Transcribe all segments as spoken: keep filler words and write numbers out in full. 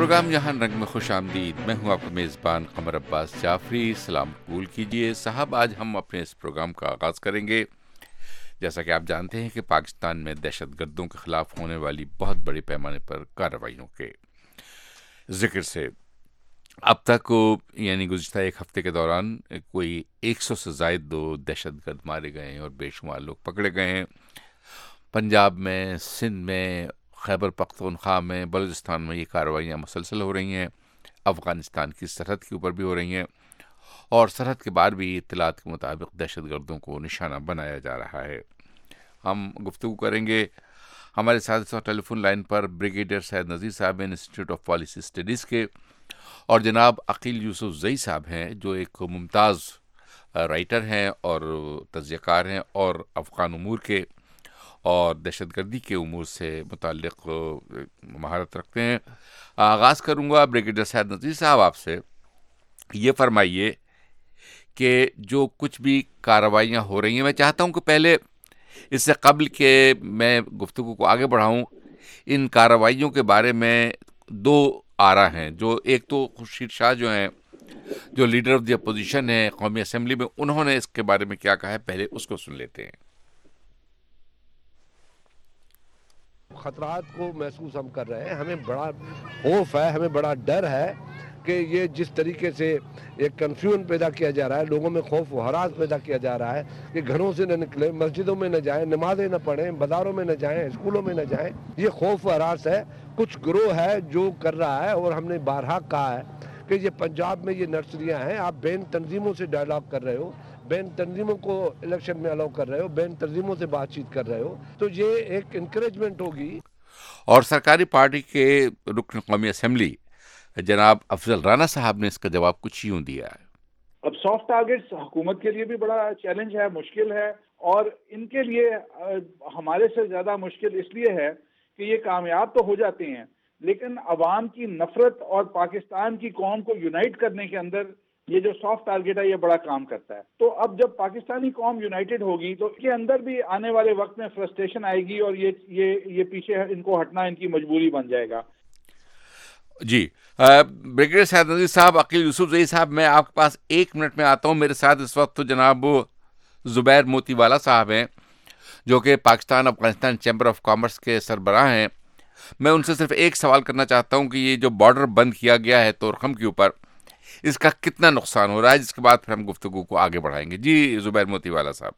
Programme یہاں رنگ میں خوش آمدید. میں ہوں آپ کا میزبان قمر عباس جعفری. سلام قبول کیجیے. صاحب آج ہم اپنے اس پروگرام کا آغاز کریں گے. جیسا کہ آپ جانتے ہیں کہ پاکستان میں دہشت گردوں کے خلاف ہونے والی بہت بڑے پیمانے پر کارروائیوں کے ذکر سے اب تک یعنی گزشتہ ایک ہفتے کے دوران کوئی ایک سو سے زائد دو دہشت گرد مارے گئے ہیں اور بے شمار لوگ پکڑے گئے ہیں. پنجاب میں، سندھ میں، خیبر پختونخوا میں، بلوچستان میں یہ کارروائیاں مسلسل ہو رہی ہیں. افغانستان کی سرحد کے اوپر بھی ہو رہی ہیں اور سرحد کے بعد بھی اطلاعات کے مطابق دہشت گردوں کو نشانہ بنایا جا رہا ہے. ہم گفتگو کریں گے. ہمارے ساتھ اس وقت ٹیلی فون لائن پر بریگیڈیئر سید نذیر صاحب ہیں انسٹیٹیوٹ آف پالیسی اسٹڈیز کے، اور جناب عقیل یوسف زئی صاحب ہیں جو ایک ممتاز رائٹر ہیں اور تجزیہ کار ہیں اور افغان امور کے اور دہشت گردی کے امور سے متعلق مہارت رکھتے ہیں. آغاز کروں گا بریگیڈیئر سید نذیر صاحب آپ سے. یہ فرمائیے کہ جو کچھ بھی کارروائیاں ہو رہی ہیں، میں چاہتا ہوں کہ پہلے اس سے قبل کہ میں گفتگو کو آگے بڑھاؤں، ان کارروائیوں کے بارے میں دو آرا ہیں. جو ایک تو خورشید شاہ جو ہیں، جو لیڈر آف دی اپوزیشن ہیں قومی اسمبلی میں، انہوں نے اس کے بارے میں کیا کہا ہے، پہلے اس کو سن لیتے ہیں. خطرات کو محسوس ہم کر رہے ہیں. ہمیں بڑا خوف ہے، ہمیں بڑا ڈر ہے کہ یہ جس طریقے سے ایک کنفیوژن پیدا کیا جا رہا ہے، لوگوں میں خوف و ہراس پیدا کیا جا رہا ہے کہ گھروں سے نہ نکلیں، مسجدوں میں نہ جائیں، نمازیں نہ پڑھیں، بازاروں میں نہ جائیں، اسکولوں میں نہ جائیں. یہ خوف و ہراس ہے. کچھ گروہ ہے جو کر رہا ہے، اور ہم نے بارہا کہا ہے کہ یہ پنجاب میں یہ نرسریاں ہیں. آپ بین تنظیموں سے ڈائلاگ کر رہے ہو، بین تنظیموں کو الیکشن میں الاؤ کر رہے ہو، بین تنظیموں سے بات چیت کر رہے ہو، تو یہ ایک انکریجمنٹ ہوگی. اور سرکاری پارٹی کے رکن قومی اسمبلی جناب افضل رانا صاحب نے اس کا جواب کچھ یوں دیا ہے. اب سافٹ ٹارگیٹس حکومت کے لیے بھی بڑا چیلنج ہے، مشکل ہے، اور ان کے لیے ہمارے سے زیادہ مشکل اس لیے ہے کہ یہ کامیاب تو ہو جاتے ہیں، لیکن عوام کی نفرت اور پاکستان کی قوم کو یونائٹ کرنے کے اندر یہ جو سافٹ ٹارگیٹ ہے یہ بڑا کام کرتا ہے. تو اب جب پاکستانی قوم یونائٹڈ ہوگی تو اس کے اندر بھی آنے والے وقت میں فرسٹریشن آئے گی، اور یہ یہ یہ پیچھے ان کو ہٹنا ان کی مجبوری بن جائے گا. جی بریگیڈیئر سید نذیر صاحب، عقیل یوسف زئی صاحب، میں آپ کے پاس ایک منٹ میں آتا ہوں. میرے ساتھ اس وقت جناب زبیر موتی والا صاحب ہیں جو کہ Pakistan Afghanistan chamber of commerce کے سربراہ ہیں. میں ان سے صرف ایک سوال کرنا چاہتا ہوں کہ یہ جو بارڈر بند کیا گیا ہے طورخم کے اوپر، اس کا کتنا نقصان ہو رہا ہے، جس کے بعد پھر ہم گفتگو کو آگے بڑھائیں گے. جی زبیر موتی والا صاحب.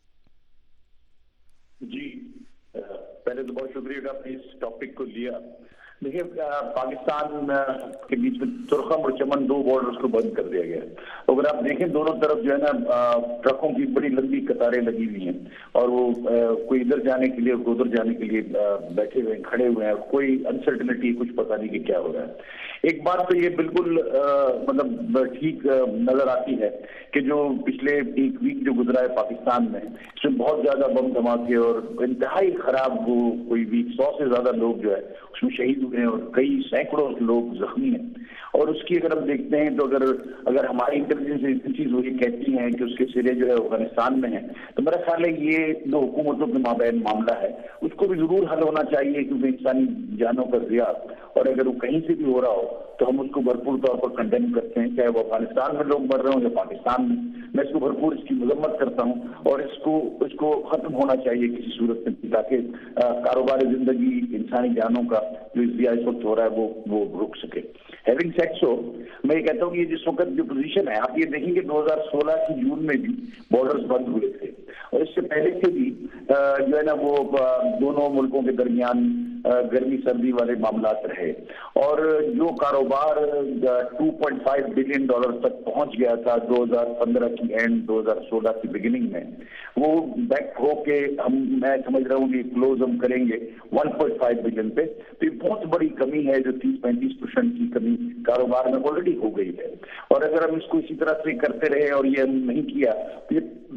جی پہلے تو بہت شکریہ کہ آپ نے اس ٹاپک کو لیا. دیکھیے پاکستان کے بیچ میں ترخم اور چمن دو بارڈرز کو بند کر دیا گیا ہے. اگر آپ دیکھیں دونوں طرف جو ہے نا ٹرکوں کی بڑی لمبی قطاریں لگی ہوئی ہیں، اور وہ کوئی ادھر جانے کے لیے کوئی ادھر جانے کے لیے بیٹھے ہوئے ہیں، کھڑے ہوئے ہیں. کوئی انسرٹنٹی، کچھ پتہ نہیں کہ کیا ہو رہا ہے. ایک بات تو یہ بالکل مطلب ٹھیک نظر آتی ہے کہ جو پچھلے ایک ویک جو گزرا ہے پاکستان میں، اس میں بہت زیادہ بم دھماکے اور انتہائی خراب وہ کوئی ویک سو سے زیادہ لوگ جو ہے اس میں شہید ہوئے ہیں اور کئی سینکڑوں لوگ زخمی ہیں. اور اس کی اگر ہم دیکھتے ہیں تو اگر اگر ہماری انٹیلیجنس ایجنسیز چیز وہ یہ کہتی ہیں کہ اس کے سرے جو ہے افغانستان میں ہیں، تو میرا خیال ہے یہ جو حکومتوں کے مابین معاملہ ہے اس کو بھی ضرور حل ہونا چاہیے، کیونکہ انسانی جانوں کا ضیاع، اور اگر وہ کہیں سے بھی ہو رہا ہو تو ہم اس کو بھرپور طور پر کنڈیم کرتے ہیں، چاہے وہ افغانستان میں لوگ مر رہے ہوں یا پاکستان میں. میں اس کو بھرپور اس کی مذمت کرتا ہوں، اور اس کو اس کو ختم ہونا چاہیے کسی صورت میں، تاکہ کاروبار زندگی، انسانی جانوں کا جو ضیاع اس وقت ہو رہا ہے وہ وہ رک سکے. ہیونگ سیڈ سو، میں یہ کہتا ہوں کہ یہ جس وقت جو پوزیشن ہے، آپ یہ دیکھیں گے دو ہزار سولہ کی جون میں بھی بارڈرز بند ہوئے تھے، اور اس سے پہلے سے بھی جو ہے نا وہ دونوں ملکوں کے درمیان گرمی سردی والے معاملات رہے، اور جو کاروبار two point five billion dollar تک پہنچ گیا تھا دو ہزار پندرہ کی اینڈ، دو ہزار سولہ کی بگننگ میں، وہ بیک ہو کے ہم میں سمجھ رہا ہوں کہ کلوز ہم کریں گے ون پوائنٹ فائیو بلین پہ. تو یہ بہت بڑی کمی ہے، جو تیس پینتیس پرسینٹ کی کمی کاروبار میں آلریڈی ہو گئی ہے. اور اگر ہم اس کو اسی طرح سے کرتے رہے اور یہ ہم نہیں کیا تو یہ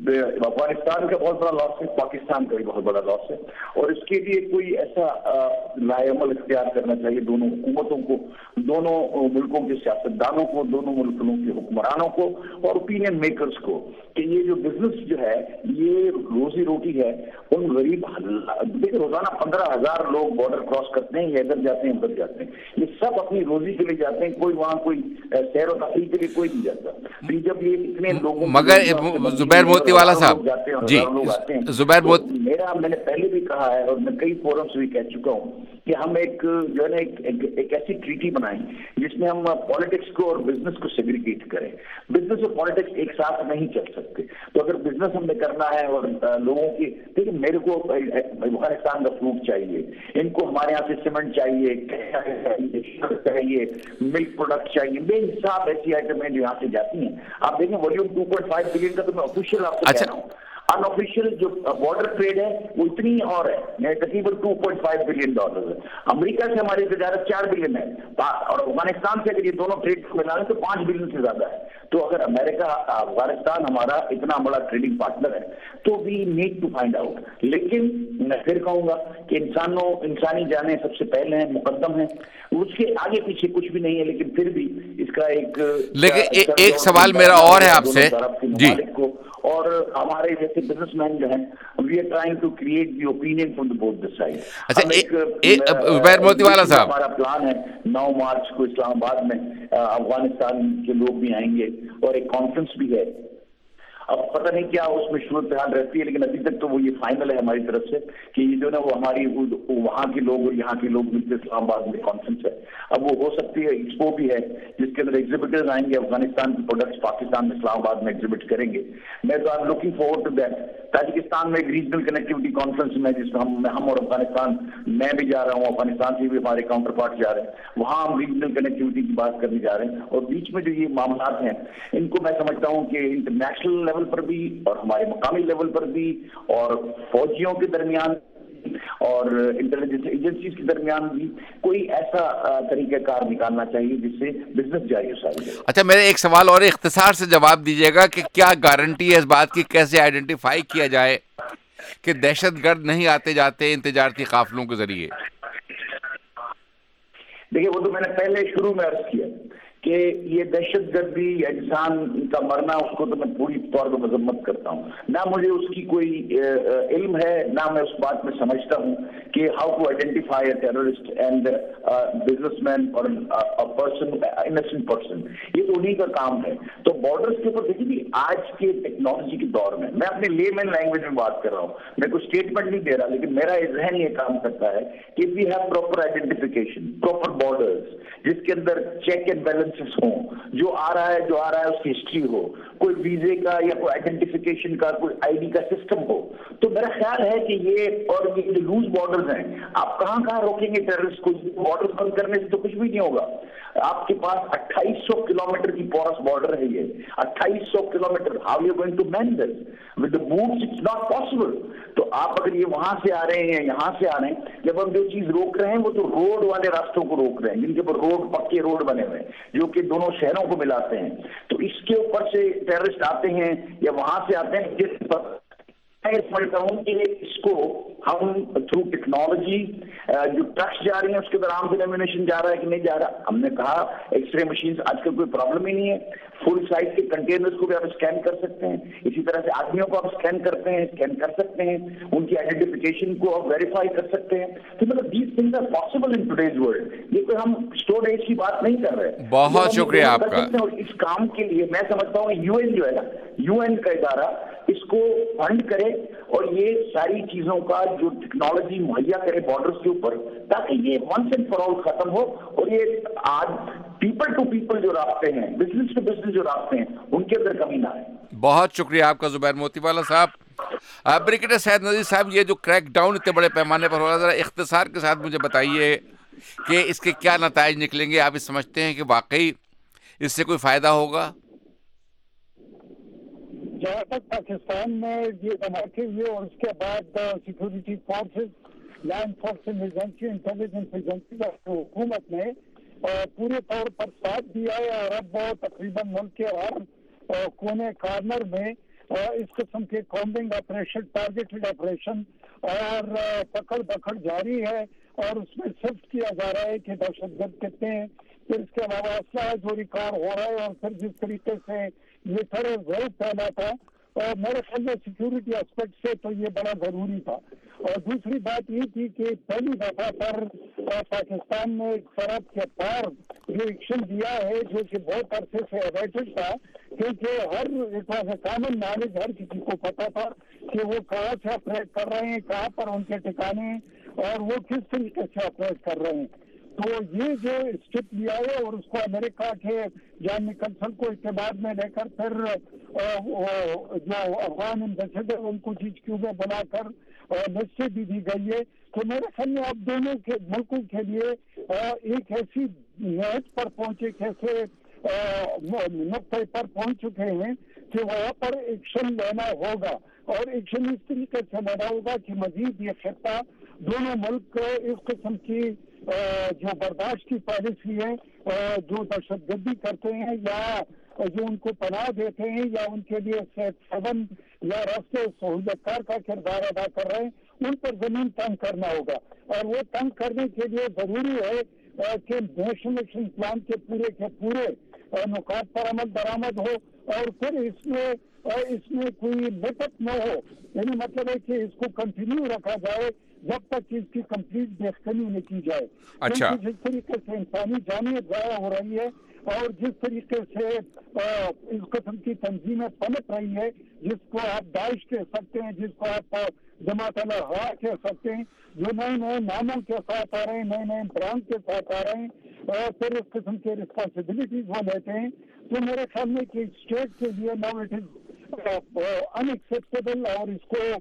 افغانستان کا بہت بڑا لاس ہے, پاکستان کا بھی بہت بڑا لاس ہے, اور اس کے لیے کوئی ایسا لائے عمل اختیار کرنا چاہیے دونوں حکومتوں کو, دونوں ملکوں کے سیاستدانوں کو, دونوں ملکوں کے حکمرانوں کو اور اوپینین میکرز کو, کہ یہ جو بزنس جو ہے یہ روزی روٹی ہے ان غریب, دیکھیں روزانہ پندرہ ہزار لوگ بارڈر کراس کرتے ہیں, یہ ادھر جاتے ہیں ادھر جاتے ہیں, یہ سب اپنی روزی کے لیے جاتے ہیں, کوئی وہاں کوئی سیر و تفریح کے لیے کوئی نہیں جاتا. جب یہ اتنے لوگوں مگر زبیر موتی والا صاحب جی زبیر موتی, میرا میں نے پہلے بھی کہا ہے اور میں کئی فورمس بھی کہہ چکا ہوں کہ ہم ایک جو ہے نا ایک ایسی ٹریٹی بنائیں جس میں ہم پالیٹکس کو اور بزنس کو سیگریگیٹ کریں. بزنس اور پالیٹکس ایک ساتھ نہیں چل سکتے. تو اگر بزنس ہم نے کرنا ہے اور لوگوں کی, دیکھیں میرے کو افغانستان کا فروٹ چاہیے, ان کو ہمارے یہاں سے سیمنٹ چاہیے, چاہیے ملک پروڈکٹ چاہیے, بے حساب ایسی آئٹم ہیں جو یہاں سے جاتی ہیں. آپ دیکھیں volume two point five billion کا تو میں آفیشیل آپ کو کہہ رہا ہوں, ان آفیشیل جو بارڈر ٹریڈ ہے وہ اتنی اور ہے, تقریباً two point five billion dollar ہے. امریکہ سے ہماری تجارت چار بلین ہے, اور افغانستان سے اگر یہ دونوں ٹریڈ کو ملا لیں تو پانچ بلین سے زیادہ ہے. تو اگر امریکہ افغانستان ہمارا اتنا بڑا ٹریڈنگ پارٹنر ہے تو we need to find out. لیکن میں پھر کہوں گا کہ انسانوں انسانی جانیں سب سے پہلے ہیں, مقدم ہیں, اس کے آگے پیچھے کچھ بھی نہیں ہے. لیکن پھر بھی اس کا ایک لیکن ایک سوال میرا اور ہے آپ سے جی, اور ہمارے جیسے بزنس مین جو ہیں we are trying to create the opinion from the both the side. اچھا زبیر موتی والا صاحب, ہمارا پلان ہے نو مارچ کو اسلام آباد میں افغانستان کے لوگ بھی آئیں گے اور ایک کانفرنس بھی ہے. اب پتہ نہیں کیا اس میں صورت حال رہتی ہے, لیکن ابھی تک تو وہ یہ فائنل ہے ہماری طرف سے کہ یہ جو نا وہ ہماری وہاں کے لوگ اور یہاں کے لوگ ملتے اسلام آباد میں کانفرنس ہے. اب وہ ہو سکتی ہے ایکسپو بھی ہے جس کے اندر ایگزیبیٹرز آئیں گے, افغانستان کے پروڈکٹس پاکستان میں اسلام آباد میں ایگزیبٹ کریں گے. میں تو I am looking forward to that. Tajikistan میں ایک ریجنل کنیکٹیوٹی کانفرنس میں جس میں ہم ہم اور افغانستان, میں بھی جا رہا ہوں, افغانستان سے بھی ہمارے کاؤنٹر پارٹ جا رہے ہیں, وہاں ہم ریجنل کنیکٹیوٹی کی بات کرنے جا رہے ہیں. اور بیچ میں جو یہ معاملات ہیں ان کو میں سمجھتا ہوں کہ انٹرنیشنل لیول پر بھی اور ہمارے مقامی لیول پر بھی اور فوجیوں کے درمیان اور انٹیلیجنس ایجنسیز کے درمیان بھی کوئی ایسا طریقہ کار نکالنا چاہیے جس سے بزنس جاری ہو سکے. اچھا میرے ایک سوال اور اختصار سے جواب دیجیے گا کہ کیا گارنٹی ہے اس بات کی, کیسے آئیڈینٹیفائی کیا جائے کہ دہشت گرد نہیں آتے جاتے ان تجارتی قافلوں کے ذریعے؟ دیکھیے وہ تو میں نے پہلے شروع میں عرض کیا کہ یہ دہشت گردی یا انسان کا مرنا اس کو تو میں پوری طور پر مذمت کرتا ہوں. نہ مجھے اس کی کوئی علم ہے, نہ میں اس بات میں سمجھتا ہوں کہ how to identify a terrorist and businessman اور پرسن انسنٹ پرسن, یہ تو انہیں کا کام ہے. تو بارڈرس کے اوپر دیکھیے آج کے ٹیکنالوجی کے دور میں, میں اپنے لے مین لینگویج میں بات کر رہا ہوں, میں کوئی اسٹیٹمنٹ نہیں دے رہا, لیکن میرا ذہن یہ کام کرتا ہے کہ we have proper identification, proper borders جس کے اندر چیک اینڈ بیلنس ہوں, جو آ رہا ہے جو آ رہا ہے اس کی ہسٹری ہو, کوئی ویزے کا یا کوئی آئیڈینٹیفیکیشن کا کوئی آئی ڈی کا سسٹم ہو. تو میرا خیال ہے کہ یہ اور یہ جو لوز بارڈرز ہیں آپ کہاں کہاں روکیں گے ٹیررسٹ کو؟ بارڈر بند کرنے سے تو کچھ بھی نہیں ہوگا. آپ کے پاس اٹھائیس سو کلو میٹر کی پورس بارڈر ہے, یہ اٹھائیس سو kilometre, how you going to man this with the boats? It's not possible. تو آپ اگر یہ وہاں سے آ رہے ہیں یہاں سے آ رہے ہیں, جب ہم جو چیز روک رہے ہیں وہ تو روڈ والے راستوں کو روک رہے ہیں جن کے اوپر روڈ پکے روڈ بنے ہوئے ہیں جو کہ دونوں شہروں کو ملاتے ہیں. تو اس کے اوپر سے ٹیررسٹ آتے ہیں یا وہاں سے آتے ہیں, جس پر میں سمجھتا ہوں کہ اس کو ہم تھرو ٹیکنالوجی جو ٹرکس جا رہی ہیں اس کے اندر عام ایمونیشن جا رہا ہے کہ نہیں جا رہا. ہم نے کہا ایکس رے مشینز آج کل کوئی پرابلم ہی نہیں ہے, فل سائز کے کنٹینرز کو بھی آپ اسکین کر سکتے ہیں, اسی طرح سے آدمیوں کو آپ اسکین کرتے ہیں اسکین کر سکتے ہیں, ان کی آئیڈینٹیفیکیشن کو آپ ویریفائی کر سکتے ہیں. تو مطلب these things are possible in today's world. یہ کوئی ہم اسٹون ایج کی بات نہیں کر رہے. بہت شکریہ آپ کا. اور اس کام کے لیے میں سمجھتا ہوں یو این جو ہے نا, یو این کا ادارہ اس کو فنڈ کرے اور یہ ساری چیزوں کا جو ٹیکنالوجی مہیا کرے بارڈرز کے اوپر, تاکہ یہ ونس اینڈ فار آل ختم ہو. اور یہ آج پیپل ٹو پیپل جو رابطے ہیں, بزنس ٹو بزنس جو رابطے ہیں, ان کے اندر کمی نہ آئے. بہت شکریہ آپ کا زبیر موتی والا صاحب. بریگیڈیئر سید نذیر صاحب, یہ جو کریک ڈاؤن اتنے بڑے پیمانے پر ہو رہا ہے, ذرا اختصار کے ساتھ مجھے بتائیے کہ اس کے کیا نتائج نکلیں گے؟ آپ سمجھتے ہیں کہ واقعی اس سے کوئی فائدہ ہوگا؟ جہاں تک پاکستان میں یہ دھماکے ہوئے اور اس کے بعد security forces, land forces agency, intelligence agency اور حکومت نے پورے طور پر ساتھ دیا ہے, اور اب وہ تقریباً ملک کے ہر کونے کارنر میں इस किस्म के कॉम्बिंग ऑपरेशन, टारगेटेड ऑपरेशन और पकड़ पकड़ जारी है और उसमें सिफ्ट किया जा रहा है कि दहशतगर्द कितने हैं, फिर इसके अलावा असला जो रिकॉर्ड हो रहा है और फिर जिस तरीके से ये टेरर वेव फैला था, और मेरे ख्याल में सिक्योरिटी एस्पेक्ट से तो ये बड़ा ज़रूरी था। और दूसरी बात ये थी कि पहली दफ़ा पर पाकिस्तान ने एक सरहद के पार जो एक्शन दिया है जो कि बहुत अरसे से अवेटेड था, क्योंकि हर एक कॉमन नॉलेज हर किसी को पता था कि वो कहाँ से ऑपरेट कर रहे हैं, कहाँ पर उनके ठिकाने हैं और वो किस तरीके से ऑपरेट कर रहे हैं। तो ये जो स्टेप लिया है और उसको अमेरिका के जॉन निकलसन को इत्तेमाद में लेकर फिर जो अफगान एम्बेसडर उनको जी क्यू में बुलाकर मैसेज भी दी गई है। तो मेरे ख्याल में अब दोनों के मुल्कों के लिए एक ऐसी नहज पर पहुंचे, कैसे नुक्ते पर पहुंच चुके हैं कि वहाँ पर एक्शन लेना होगा और एक्शन इस तरीके से लेना होगा कि मजीद ये खिता दोनों मुल्क इस किस्म की जो बर्दाश्त की पॉलिसी है, जो दहशतगर्दी करते हैं या जो उनको पनाह देते हैं या उनके लिए सेवन या रास्ते सहूलतकार का किरदार अदा कर रहे हैं, उन पर जमीन तंग करना होगा। और वो तंग करने के लिए जरूरी है कि नेशनल एक्शन प्लान के पूरे के पूरे नुकात पर अमल दरामद हो और फिर इसमें इसमें कोई लेटअप न हो। यानी मतलब है कि इसको कंटिन्यू रखा जाए जब तक इसकी कंप्लीट बेखनी न की जाए। अच्छा। जिस तरीके से इंसानी जानियत ज़ाया हो रही है और जिस तरीके से इस किस्म की तंजीमें पनप रही है, जिसको आप दाइश कह सकते हैं, जिसको आप जमात अल हवा कह सकते हैं, जो नए नए नामों के साथ आ रहे हैं, नए नए ब्रांड के साथ आ रहे हैं और फिर इस किस्म के रिस्पॉन्सिबिलिटीज वो लेते हैं, तो मेरे ख्याल में कि स्टेट के लिए नाउ इट इज अनएक्सेप्टेबल और इसको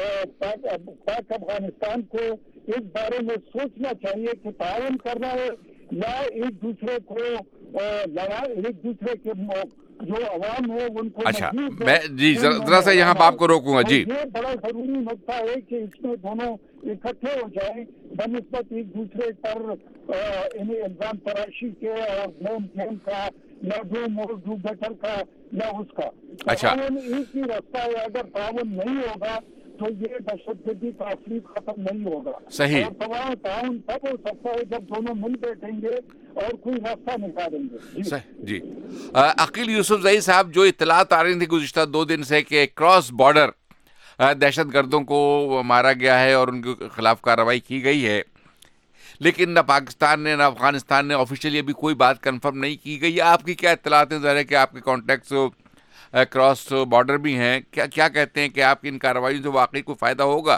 पाक अफगानिस्तान को इस बारे में सोचना चाहिए कि ताउन करना है या एक दूसरे को लड़ा, एक दूसरे के जो अवाम है उनको। अच्छा, मैं जी जरा सा यहाँ पर आपको रोकूंगा जी। ये बड़ा जरूरी नुकता है कि इसमें दोनों इकट्ठे हो जाए बनिस्बत एक दूसरे पर इन्हें इल्जाम तराशी के और ब्लेम ब्लेम का या डू मोर डू बेटर का या उसका। अच्छा, एक ही रास्ता है, अगर ताउन नहीं होगा तो ये दहशतगर्दी का असली खत्म नहीं होगा। सही। और तमाम ताउन तब हो सकता है जब दोनों मिल बैठेंगे और कोई रास्ता निकालेंगे। जी, जी। अकील यूसुफजई साहब, जो इत्तलात आ रही थी गुज़िश्ता दो दिन से कि क्रॉस बॉर्डर दहशत गर्दों को मारा गया है और उनके खिलाफ कार्रवाई की गई है, लेकिन न पाकिस्तान ने न अफगानिस्तान ने ऑफिशियली अभी कोई बात कंफर्म नहीं की गई। आपकी क्या इत्तलात हैं? ज़ाहिर है कि आपके कॉन्टैक्ट्स क्रॉस बॉर्डर भी हैं, क्या क्या कहते हैं कि आपकी इन कार्रवाइयों से वाकई कोई फायदा होगा?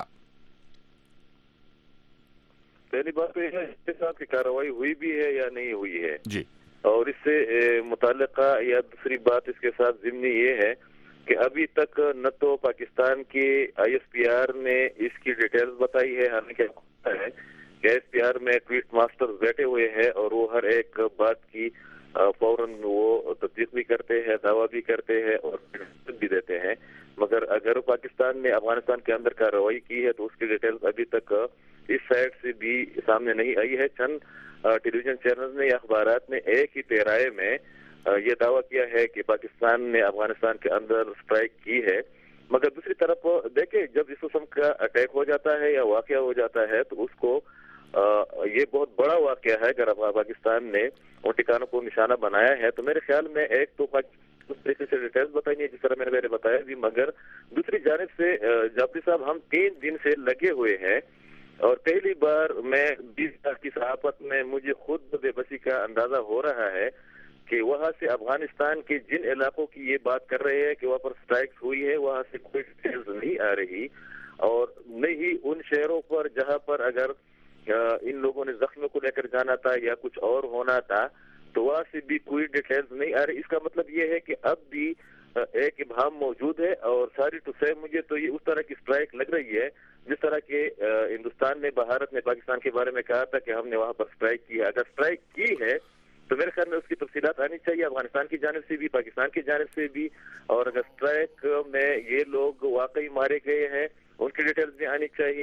पहली बात तो यह है इसके साथ की कार्रवाई हुई भी है या नहीं हुई है जी, और इससे मुताल्लिका या दूसरी बात इसके साथ ज़िम्नी ये है कि अभी तक न तो पाकिस्तान के आई एस पी आर ने इसकी डिटेल्स बताई है, हालांकि है कि आई एस पी आर में ट्वीट मास्टर्स बैठे हुए हैं और वो हर एक बात की फौरन वो तस्दीक भी करते हैं, दावा भी करते हैं और भी देते हैं। मगर अगर पाकिस्तान ने अफगानिस्तान के अंदर कार्रवाई की है तो उसकी डिटेल्स अभी तक इस साइड से भी सामने नहीं आई है। चंद टेलीविजन चैनल ने या अखबारात ने एक ही पैराए में ये दावा किया है कि पाकिस्तान ने अफगानिस्तान के अंदर स्ट्राइक की है, मगर दूसरी तरफ देखे जब इस किस्म का अटैक हो जाता है या वाकया हो जाता है तो उसको आ, ये बहुत बड़ा वाकया है। अगर पाकिस्तान ने उन ठिकानों को निशाना बनाया है तो मेरे ख्याल में एक तो उस तरीके से डिटेल्स बताई है जिस तरह मैंने मैंने बताया भी, मगर दूसरी जानिब से जाफरी साहब हम तीन दिन से लगे हुए हैं और पहली बार मैं बीस साल की सहाफत में मुझे खुद बेबसी का अंदाजा हो रहा है कि वहाँ से अफगानिस्तान के जिन इलाकों की ये बात कर रहे हैं कि वहाँ पर स्ट्राइक्स हुई है, वहाँ से कोई डिटेल्स नहीं आ रही और नहीं ही उन शहरों पर जहाँ पर अगर इन लोगों ने जख्मों को लेकर जाना था या कुछ और होना था तो वहाँ से भी कोई डिटेल्स नहीं आ रही। इसका मतलब ये है कि अब भी एक इबहम मौजूद है और सारी टू से मुझे तो ये उस तरह की स्ट्राइक लग रही है जिस तरह के हिंदुस्तान ने भारत ने पाकिस्तान के बारे में कहा था कि हमने वहाँ पर स्ट्राइक की है। अगर स्ट्राइक की है तो मेरे ख्याल में उसकी तफसीलात आनी चाहिए अफगानिस्तान की जानिब से भी, पाकिस्तान की जानिब से भी, और अगर स्ट्राइक में ये लोग वाकई मारे गए हैं उनकी डिटेल्स भी आनी चाहिए।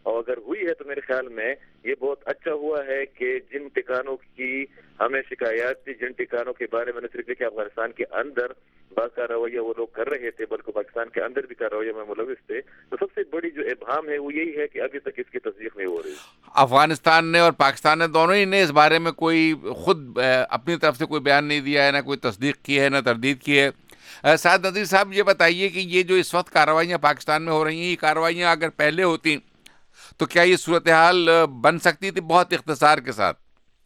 اور اگر ہوئی ہے تو میرے خیال میں یہ بہت اچھا ہوا ہے کہ جن ٹھکانوں کی ہمیں شکایات تھی، جن ٹھکانوں کے بارے میں نے صرف کہ افغانستان کے اندر بعض کا رویہ وہ لوگ کر رہے تھے بلکہ پاکستان کے اندر بھی کا رویہ میں ملوث تھے، تو سب سے بڑی جو ابہام ہے وہ یہی ہے کہ ابھی تک اس کی تصدیق نہیں ہو رہی۔ افغانستان نے اور پاکستان نے دونوں ہی نے اس بارے میں کوئی خود اپنی طرف سے کوئی بیان نہیں دیا ہے، نہ کوئی تصدیق کی ہے نہ تردید کی ہے۔ سعد نذیر صاحب یہ بتائیے کہ یہ جو اس وقت کارروائیاں پاکستان میں ہو رہی ہیں، یہ کارروائیاں اگر پہلے ہوتی تو کیا یہ صورتحال بن سکتی تھی بہت اختصار کے ساتھ؟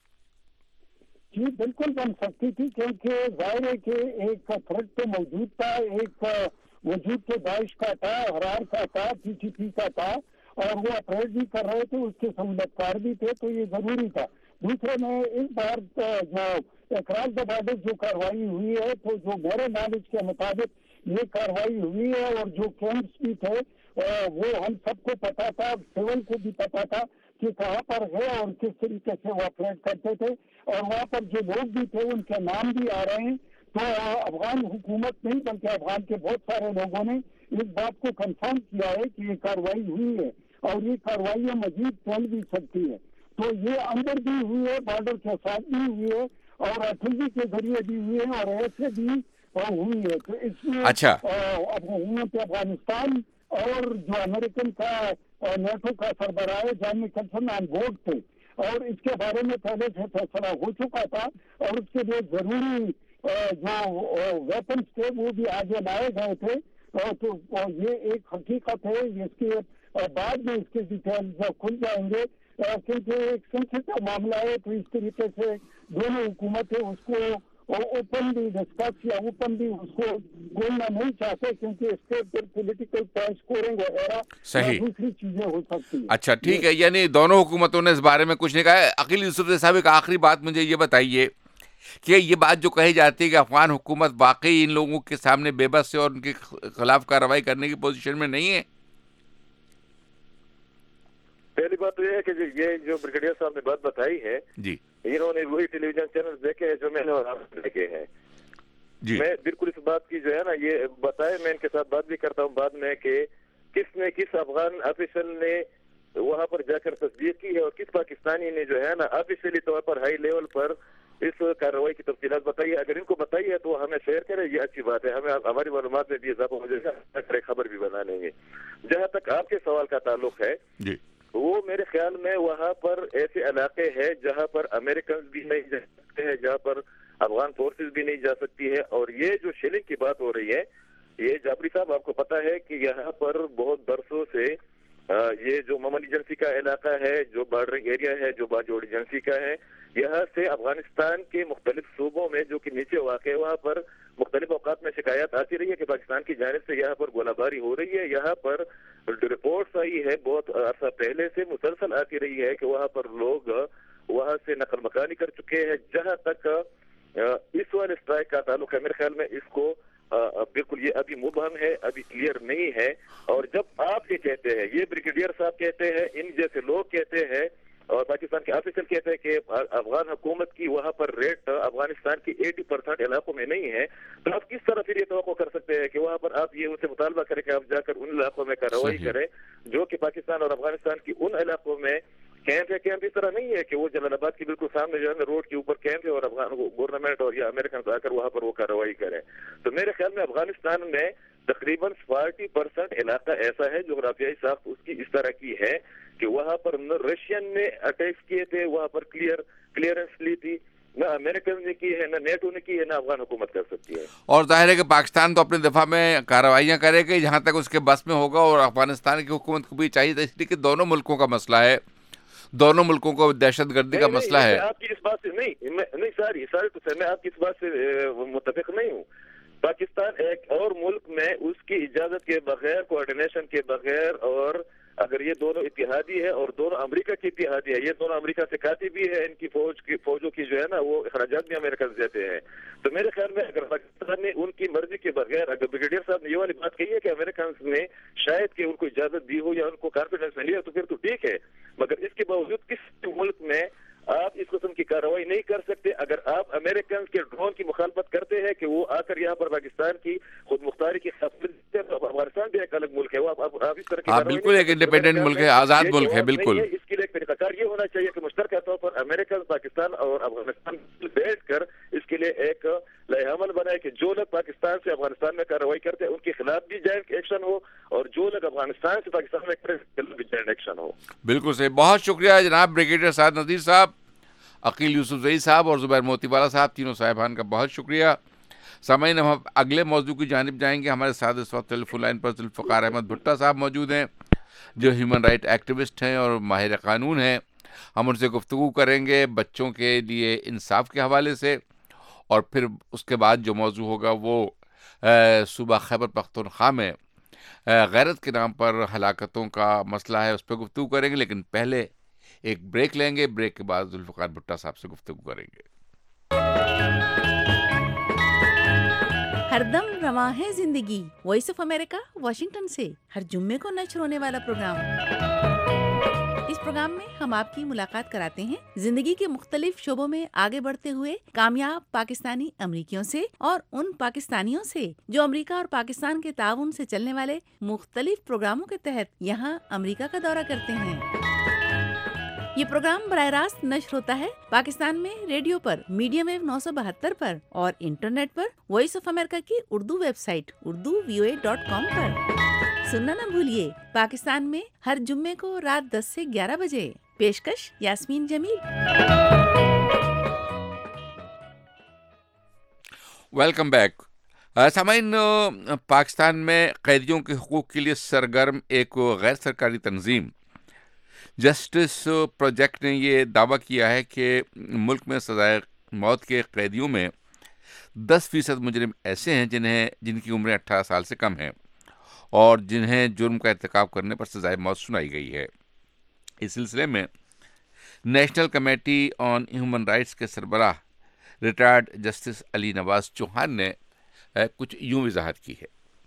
جی بالکل بن سکتی تھی، کیونکہ ظاہر ہے کہ ایک تھریٹ تو موجود تھا، ایک وجود تو داعش کا تھا، حرار کا تھا، پی ٹی پی کا تھا، اور وہ اپریٹ بھی کر رہے تھے، اس کے سہولت کار بھی تھے، تو یہ ضروری تھا۔ دوسرے میں اس بار جو اکراس دا بارڈر جو کاروائی ہوئی ہے، تو جو میرے نالج کے مطابق یہ کاروائی ہوئی ہے، اور جو کیمپس بھی تھے وہ ہم سب کو پتا تھا، سول کو بھی پتا تھا کہ کہاں پر ہے اور کس طریقے سے وہ آپریٹ کرتے تھے، اور وہاں پر جو لوگ بھی تھے ان کے نام بھی آ رہے ہیں۔ تو افغان حکومت نہیں بلکہ افغان کے بہت سارے لوگوں نے اس بات کو کنفرم کیا ہے کہ یہ کاروائی ہوئی ہے، اور یہ کاروائیاں مزید چل بھی سکتی ہے۔ تو یہ اندر بھی ہوئی ہے، بارڈر کے ساتھ بھی ہوئی ہے، اور ایٹلری کے ذریعے بھی ہوئی ہے، اور ایسے بھی ہوئی ہے۔ تو اس میں اچھا حکومت افغانستان اور جو امریکن کا نیٹو کا سربراہ جان نکلسن آن بورڈ تھے، اور اس کے بارے میں پہلے سے فیصلہ ہو چکا تھا، اور اس کے لیے ضروری جو ویپنس تھے وہ بھی آگے لائے گئے تھے۔ تو یہ ایک حقیقت ہے، اس کے بعد میں اس کے ڈیٹیلز کھل جائیں گے، کیونکہ ایک سینسیٹیو معاملہ ہے، تو اس طریقے سے دونوں حکومتیں اس کو اوپنلی ڈسکس یا اوپنلی اس کو بولنا نہیں چاہتے، کیونکہ اس کے پھر پولیٹیکل پوائنٹ اسکورنگ وغیرہ صحیح دوسری چیزیں ہو سکتی ہیں۔ اچھا ٹھیک ہے، یعنی دونوں حکومتوں نے اس بارے میں کچھ نہیں کہا ہے۔ عقیل یوسف صاحب ایک آخری بات مجھے یہ بتائیے کہ یہ بات جو کہی جاتی ہے کہ افغان حکومت واقعی ان لوگوں کے سامنے بے بس ہے اور ان کے خلاف کارروائی کرنے کی پوزیشن میں نہیں ہے؟ پہلی بات تو یہ ہے کہ یہ جو بریگیڈیئر صاحب نے بات بتائی ہے، جی انہوں نے وہی ٹیلی ویژن چینل دیکھے ہیں جو میں نے دیکھے ہیں۔ جی میں بالکل اس بات کی جو ہے نا یہ بتائے، میں ان کے ساتھ بات بھی کرتا ہوں بعد میں کہ کس نے کس افغان آفیسر نے وہاں پر جا کر تصدیق کی ہے، اور کس پاکستانی نے جو ہے نا آفیشلی طور پر ہائی لیول پر اس کارروائی کی تفصیلات بتائی ہے۔ اگر ان کو بتائی ہے تو ہمیں شیئر کرے، یہ اچھی بات ہے، ہمیں ہماری معلومات میں بھی اضافہ ہو جائے گا، خبر بھی بنا لیں گے۔ جہاں تک آپ کے سوال کا تعلق ہے، جی وہ میرے خیال میں وہاں پر ایسے علاقے ہیں جہاں پر امریکنز بھی نہیں جا سکتے ہیں، جہاں پر افغان فورسز بھی نہیں جا سکتی ہے، اور یہ جو شیلنگ کی بات ہو رہی ہے، یہ جعفری صاحب آپ کو پتا ہے کہ یہاں پر بہت برسوں سے یہ جو ممن ایجنسی کا علاقہ ہے، جو بارڈرنگ ایریا ہے، جو باجوڑ ایجنسی کا ہے، یہاں سے افغانستان کے مختلف صوبوں میں جو کہ نیچے واقع ہے، وہاں پر مختلف اوقات میں شکایات آتی رہی ہے کہ پاکستان کی جانب سے یہاں پر گولہ باری ہو رہی ہے۔ یہاں پر رپورٹس آئی ہے بہت عرصہ پہلے سے مسلسل آتی رہی ہے کہ وہاں پر لوگ وہاں سے نقل مکانی کر چکے ہیں۔ جہاں تک اس والے اسٹرائک کا تعلق ہے، میرے خیال میں اس کو بالکل یہ ابھی مبہم ہے، ابھی کلیئر نہیں ہے۔ اور جب آپ یہ کہتے ہیں، یہ بریگیڈیئر صاحب کہتے ہیں، ان جیسے لوگ کہتے ہیں، اور پاکستان کے آفیسر کہتے ہیں کہ افغان حکومت کی وہاں پر ریٹ افغانستان کی ایٹی پرسینٹ علاقوں میں نہیں ہے، تو آپ کس طرح پھر یہ توقع کر سکتے ہیں کہ وہاں پر آپ یہ ان سے مطالبہ کریں کہ آپ جا کر ان علاقوں میں کارروائی کریں جو کہ پاکستان اور افغانستان کی ان علاقوں میں کیمپ ہے؟ کیمپ اس طرح نہیں ہے کہ وہ جلال آباد کے بالکل سامنے جو ہے روڈ کے اوپر کیمپ ہے اور افغان گورنمنٹ اور یا امریکن آ کر وہاں پر وہ کارروائی کریں۔ تو میرے خیال میں افغانستان میں تقریباً فورٹی پرسینٹ علاقہ ایسا ہے جغرافیائی ساخت اس کی اس طرح کی ہے کہ وہاں پر نہ رشین نے اٹیکس کیے تھے، وہاں پر کلیئر کلیئرنس لی تھی، نہ امریکن نے کی ہے، نہ نیٹو نے کی ہے، نہ افغان حکومت کر سکتی ہے۔ اور ظاہر ہے کہ پاکستان تو اپنے دفاع میں کارروائیاں کرے گی جہاں تک اس کے بس میں ہوگا، اور افغانستان کی حکومت کو بھی چاہیے، اس لیے کہ دونوں ملکوں کا مسئلہ ہے، دونوں ملکوں کو دہشت گردی کا مسئلہ ہے۔ آپ کی اس بات سے نہیں نہیں ساری ساری تو میں آپ کی اس بات سے متفق نہیں ہوں۔ پاکستان ایک اور ملک میں اس کی اجازت کے بغیر، کوآرڈینیشن کے بغیر، اور اگر یہ دونوں اتحادی ہے اور دونوں امریکہ کی اتحادی ہے، یہ دونوں امریکہ سے کاتی بھی ہے، ان کی فوج کی فوجوں کی جو ہے نا وہ اخراجات بھی امریکہ سے دیتے ہیں۔ تو میرے خیال میں اگر پاکستان نے ان کی مرضی کے بغیر، اگر بریگیڈیئر صاحب نے یہ والی بات کہی ہے کہ امریکنز نے شاید کہ ان کو اجازت دی ہو یا ان کو کانفیڈنس میں لیا، تو پھر تو ٹھیک ہے، مگر اس کے باوجود کسی ملک میں آپ اس قسم کی کارروائی نہیں کر سکتے۔ اگر آپ امریکن کے ڈرون کی مخالفت کرتے ہیں کہ وہ آ کر یہاں پر پاکستان کی خود مختاری کی افغانستان بھی ایک الگ ملک ہے, وہ آپ اس طرح کی بالکل ایک انڈیپینڈنٹ ملک ہے, آزاد ملک ہے. بالکل اس کے لیے ایک طریقہ کار یہ ہونا چاہیے کہ مشترکہ طور پر امریکہ, پاکستان اور افغانستان بیٹھ کر اس کے لیے ایک لائحہ عمل بنائے کہ جو لوگ پاکستان سے افغانستان میں کارروائی کرتے ہیں ان کے خلاف بھی جوائنٹ ایکشن ہو, اور جو لوگ افغانستان سے پاکستان میں کرتے ہیں ان کے خلاف بھی جوائنٹ ایکشن ہو. بالکل صحیح. بہت شکریہ جناب بریگیڈیئر سعد نذیر صاحب, عقیل یوسف زئی صاحب اور زبیر موتی والا صاحب, تینوں صاحبان کا بہت شکریہ. سامعین, ہم اگلے موضوع کی جانب جائیں گے. ہمارے ساتھ اس وقت ٹیلی فون لائن پر ذوالفقار احمد بھٹا صاحب موجود ہیں جو ہیومن رائٹ ایکٹیوسٹ ہیں اور ماہر قانون ہیں. ہم ان سے گفتگو کریں گے بچوں کے لیے انصاف کے حوالے سے, اور پھر اس کے بعد جو موضوع ہوگا وہ صوبہ خیبر پختونخوا میں غیرت کے نام پر ہلاکتوں کا مسئلہ ہے, اس پہ گفتگو کریں گے. لیکن پہلے ایک بریک لیں گے, بریک کے بعد ذوالفقار بھٹا صاحب سے گفتگو کریں گے. ہر دم رواں ہے زندگی, وائس آف امریکہ واشنگٹن سے ہر جمعے کو نشر ہونے والا پروگرام. اس پروگرام میں ہم آپ کی ملاقات کراتے ہیں زندگی کے مختلف شعبوں میں آگے بڑھتے ہوئے کامیاب پاکستانی امریکیوں سے, اور ان پاکستانیوں سے جو امریکہ اور پاکستان کے تعاون سے چلنے والے مختلف پروگراموں کے تحت یہاں امریکہ کا دورہ کرتے ہیں. یہ پروگرام براہ راست نشر ہوتا ہے پاکستان میں ریڈیو پر میڈیم ویو نو سو بہتر پر, اور انٹرنیٹ پر وائس آف امریکہ کی Urdu website Urdu V O A dot com پر. سننا نہ بھولیے, پاکستان میں ہر جمعے کو رات دس سے گیارہ بجے. پیشکش یاسمین جمیل. Welcome back. سامعین, پاکستان میں قیدیوں کے حقوق کے لیے سرگرم ایک غیر سرکاری تنظیم جسٹس پروجیکٹ نے یہ دعویٰ کیا ہے کہ ملک میں سزائے موت کے قیدیوں میں دس فیصد مجرم ایسے ہیں جنہیں جن کی عمریں اٹھارہ سال سے کم ہیں اور جنہیں جرم کا ارتکاب کرنے پر سزائے موت سنائی گئی ہے. اس سلسلے میں national committee on human rights کے سربراہ ریٹائرڈ جسٹس علی نواز چوہان نے کچھ یوں وضاحت کی ہے.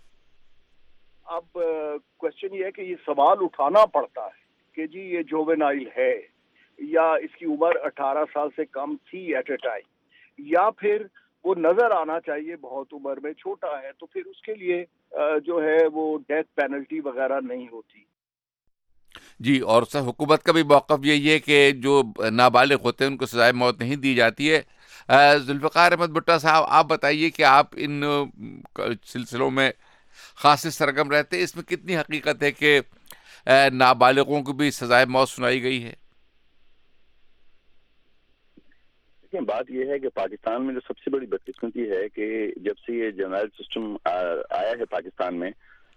اب کوشچن یہ ہے کہ یہ سوال اٹھانا پڑتا ہے کہ جی یہ جوونائل ہے یا اس کی عمر اٹھارہ سال سے کم تھی ایٹ اے ٹائم, یا پھر وہ نظر آنا چاہیے بہت عمر میں چھوٹا ہے, تو پھر اس کے لیے جو ہے وہ ڈیتھ پینلٹی وغیرہ نہیں ہوتی. جی, اور سر حکومت کا بھی موقف یہی ہے کہ جو نابالغ ہوتے ہیں ان کو سزائے موت نہیں دی جاتی ہے. ذوالفقار احمد بھٹا صاحب, آپ بتائیے کہ آپ ان سلسلوں میں خاص سرگرم رہتے ہیں, اس میں کتنی حقیقت ہے کہ نابالغوں کو بھی سزائے موت سنائی گئی ہے؟ بات یہ ہے کہ پاکستان میں جو سب سے بڑی بدقسمتی ہے کہ جب سے یہ جنرل سسٹم آیا ہے پاکستان میں,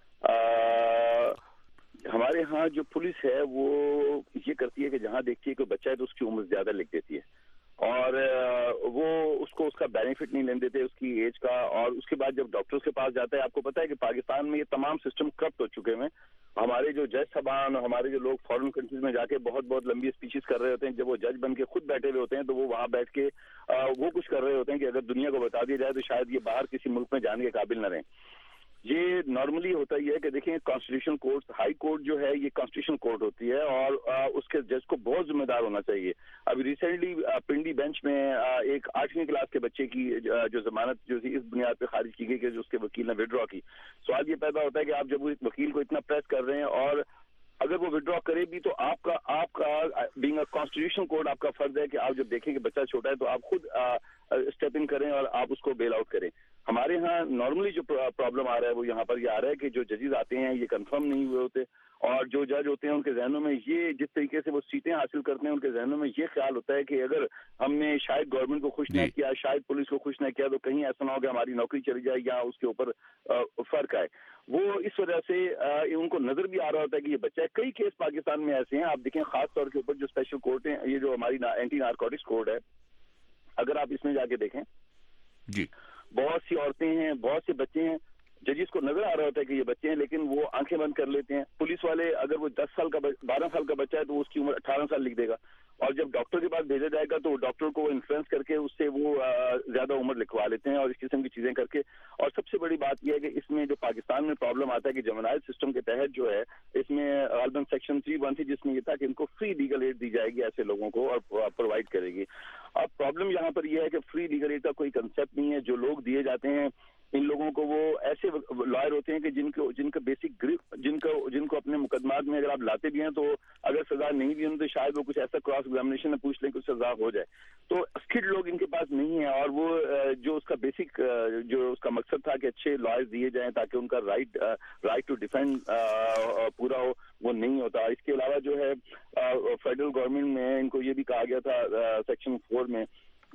ہمارے ہاں جو پولیس ہے وہ یہ کرتی ہے کہ جہاں دیکھتی ہے کہ بچہ ہے تو اس کی عمر زیادہ لکھ دیتی ہے, اور وہ اس کو اس کا بینیفٹ نہیں لینے دیتے اس کی ایج کا. اور اس کے بعد جب ڈاکٹرز کے پاس جاتا ہے, آپ کو پتا ہے کہ پاکستان میں یہ تمام سسٹم کرپٹ ہو چکے ہیں. ہمارے جو جج صاحبان اور ہمارے جو لوگ فارن کنٹریز میں جا کے بہت بہت لمبی اسپیچز کر رہے ہوتے ہیں, جب وہ جج بن کے خود بیٹھے ہوئے ہوتے ہیں تو وہ وہاں بیٹھ کے وہ کچھ کر رہے ہوتے ہیں کہ اگر دنیا کو بتا دیا جائے تو شاید یہ باہر کسی ملک میں جانے کے قابل نہ رہیں. یہ نارملی ہوتا یہ ہے کہ دیکھیں کانسٹیٹیوشن کورٹ, ہائی کورٹ جو ہے یہ کانسٹیٹیوشن کورٹ ہوتی ہے اور اس کے جج کو بہت ذمہ دار ہونا چاہیے. ابھی ریسنٹلی پنڈی بینچ میں ایک آٹھویں کلاس کے بچے کی جو ضمانت جو تھی اس بنیاد پہ خارج کی گئی کہ جو اس کے وکیل نے وڈرا کی. سوال یہ پیدا ہوتا ہے کہ آپ جب اس وکیل کو اتنا پریس کر رہے ہیں اور اگر وہ وڈرا کرے بھی تو آپ کا آپ کا بینگ اے کانسٹیٹیوشن کورٹ آپ کا فرض ہے کہ آپ جب دیکھیں کہ بچہ چھوٹا ہے تو آپ خود اسٹیپ ان کریں اور آپ اس کو بیل آؤٹ کریں. ہمارے ہاں نارملی جو پرابلم آ رہا ہے وہ یہاں پر یہ آ رہا ہے کہ جو ججز آتے ہیں یہ کنفرم نہیں ہوئے ہوتے, اور جو جج ہوتے ہیں ان کے ذہنوں میں یہ جس طریقے سے وہ سیٹیں حاصل کرتے ہیں ان کے ذہنوں میں یہ خیال ہوتا ہے کہ اگر ہم نے شاید گورنمنٹ کو خوش نہ کیا, شاید پولیس کو خوش نہ کیا تو کہیں ایسا نہ ہو کہ ہماری نوکری چلی جائے یا اس کے اوپر فرق آئے. وہ اس وجہ سے ان کو نظر بھی آ رہا ہوتا ہے کہ یہ بچہ ہے. کئی کیس پاکستان میں ایسے ہیں, آپ دیکھیں خاص طور کے اوپر جو اسپیشل کورٹ ہیں, یہ جو ہماری اینٹی نارکوٹکس کورٹ ہے, اگر آپ اس میں جا کے دیکھیں جی بہت سی عورتیں ہیں, بہت سے بچے ہیں, ججز کو نظر آ رہا ہوتا ہے کہ یہ بچے ہیں لیکن وہ آنکھیں بند کر لیتے ہیں. پولیس والے اگر وہ دس سال کا بارہ سال کا بچہ ہے تو اس کی عمر اٹھارہ سال لکھ دے گا, اور جب ڈاکٹر کے پاس بھیجا جائے گا تو ڈاکٹر کو انفلوئنس کر کے اس سے وہ زیادہ عمر لکھوا لیتے ہیں اور اس قسم کی چیزیں کر کے. اور سب سے بڑی بات یہ ہے کہ اس میں جو پاکستان میں پرابلم آتا ہے کہ جوینائل سسٹم کے تحت جو ہے اس میں غالباً سیکشن تھری ون تھی جس میں یہ تھا کہ ان کو فری لیگل ایڈ دی جائے گی ایسے لوگوں کو اور پرووائڈ کرے گی. اب پرابلم یہاں پر یہ ہے کہ فری لیگل ایڈ کا کوئی کنسیپٹ نہیں ہے. جو لوگ دیے جاتے ہیں ان لوگوں کو وہ ایسے لائر ہوتے ہیں کہ جن کو جن کا بیسک جن کو جن کو اپنے مقدمات میں اگر آپ لاتے بھی ہیں تو اگر سزا نہیں بھی ہوں تو شاید وہ کچھ ایسا کراس ایگزامینیشن میں پوچھ لیں کہ سزا ہو جائے. تو اسکلڈ لوگ ان کے پاس نہیں ہیں, اور وہ جو اس کا بیسک جو اس کا مقصد تھا کہ اچھے لائرز دیے جائیں تاکہ ان کا رائٹ رائٹ ٹو ڈیفینڈ پورا ہو, وہ نہیں ہوتا. اس کے علاوہ جو ہے فیڈرل گورنمنٹ میں ان کو یہ بھی کہا گیا تھا سیکشن فور میں,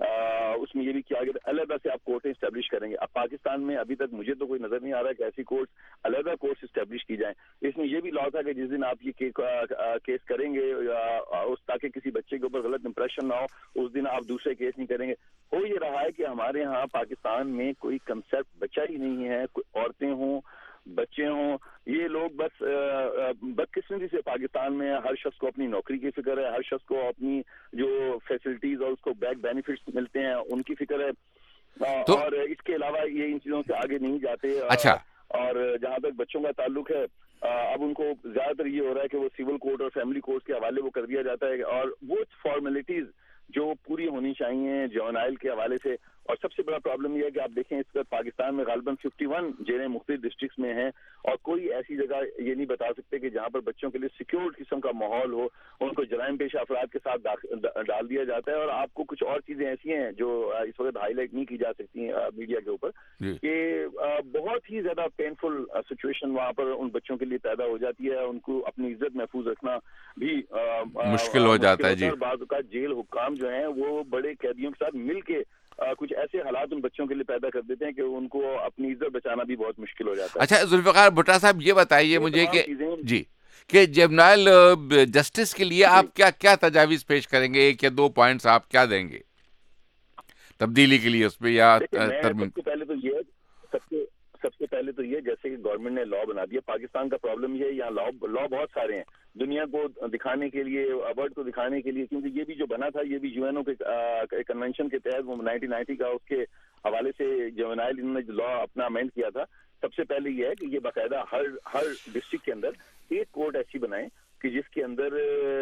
اس میں یہ بھی کیا گیا تھا علیحدہ سے آپ کورٹیں اسٹیبلش کریں گے. اب پاکستان میں ابھی تک مجھے تو کوئی نظر نہیں آ رہا کہ ایسی کورٹس علیحدہ کورٹس اسٹیبلش کی جائیں. اس میں یہ بھی لا تھا کہ جس دن آپ یہ کیس کریں گے تاکہ کسی بچے کے اوپر غلط امپریشن نہ ہو, اس دن آپ دوسرے کیس نہیں کریں گے. ہو یہ رہا ہے کہ ہمارے ہاں پاکستان میں کوئی کنسیپٹ بچا ہی نہیں ہے. عورتیں ہوں بچے ہوں, یہ لوگ بس بدقسمتی سے پاکستان میں ہر شخص کو اپنی نوکری کی فکر ہے, ہر شخص کو اپنی جو فیسلٹیز اور اس کو بیک بینیفٹس ملتے ہیں ان کی فکر ہے, اور اس کے علاوہ یہ ان چیزوں سے آگے نہیں جاتے. اچھا, اور جہاں تک بچوں کا تعلق ہے اب ان کو زیادہ تر یہ ہو رہا ہے کہ وہ سول کورٹ اور فیملی کورٹ کے حوالے وہ کر دیا جاتا ہے, اور وہ فارمیلٹیز جو پوری ہونی چاہیے جونائل کے حوالے سے. اور سب سے بڑا پرابلم یہ ہے کہ آپ دیکھیں اس وقت پاکستان میں غالباً ففٹی ون جیلیں مختلف ڈسٹرکٹس میں ہیں, اور کوئی ایسی جگہ یہ نہیں بتا سکتے کہ جہاں پر بچوں کے لیے سیکیورڈ قسم کا ماحول ہو. ان کو جرائم پیشہ افراد کے ساتھ ڈال دیا جاتا ہے, اور آپ کو کچھ اور چیزیں ایسی ہیں جو اس وقت ہائی لائٹ نہیں کی جا سکتی میڈیا کے اوپر کہ بہت ہی زیادہ پینفل سچویشن وہاں پر ان بچوں کے لیے پیدا ہو جاتی ہے. ان کو اپنی عزت محفوظ رکھنا بھی مشکل ہو جاتا ہے. جی, بعض اوقات جیل حکام جو ہیں وہ بڑے قیدیوں کے ساتھ مل کے کچھ ایسے حالات ان بچوں کے لیے پیدا کر دیتے ہیں کہ ان کو اپنی عزت بچانا بھی بہت مشکل ہو جاتا ہے. اچھا ذوالفقار بھٹا صاحب, یہ بتائیے مجھے کہ جی کہ جیونائل جسٹس کے لیے آپ کیا کیا تجاویز پیش کریں گے, ایک یا دو پوائنٹس آپ کیا دیں گے تبدیلی کے لیے اس پہ یا ترمیم؟ سب سے پہلے تو یہ سب سے سب سے پہلے تو یہ جیسے کہ گورنمنٹ نے لا بنا دیا. پاکستان کا پرابلم یہ ہے یہاں لا لا بہت سارے ہیں دنیا کو دکھانے کے لیے, ورلڈ کو دکھانے کے لیے, کیونکہ یہ بھی جو بنا تھا یہ بھی یو این او کے کنونشن کے تحت وہ نائنٹین نائنٹی کا اس کے حوالے سے جونائل انہوں نے جو لا اپنا امینڈ کیا تھا. سب سے پہلے یہ ہے کہ یہ باقاعدہ ہر ہر ڈسٹرکٹ کے اندر ایک کورٹ ایسی بنائیں کہ جس کے اندر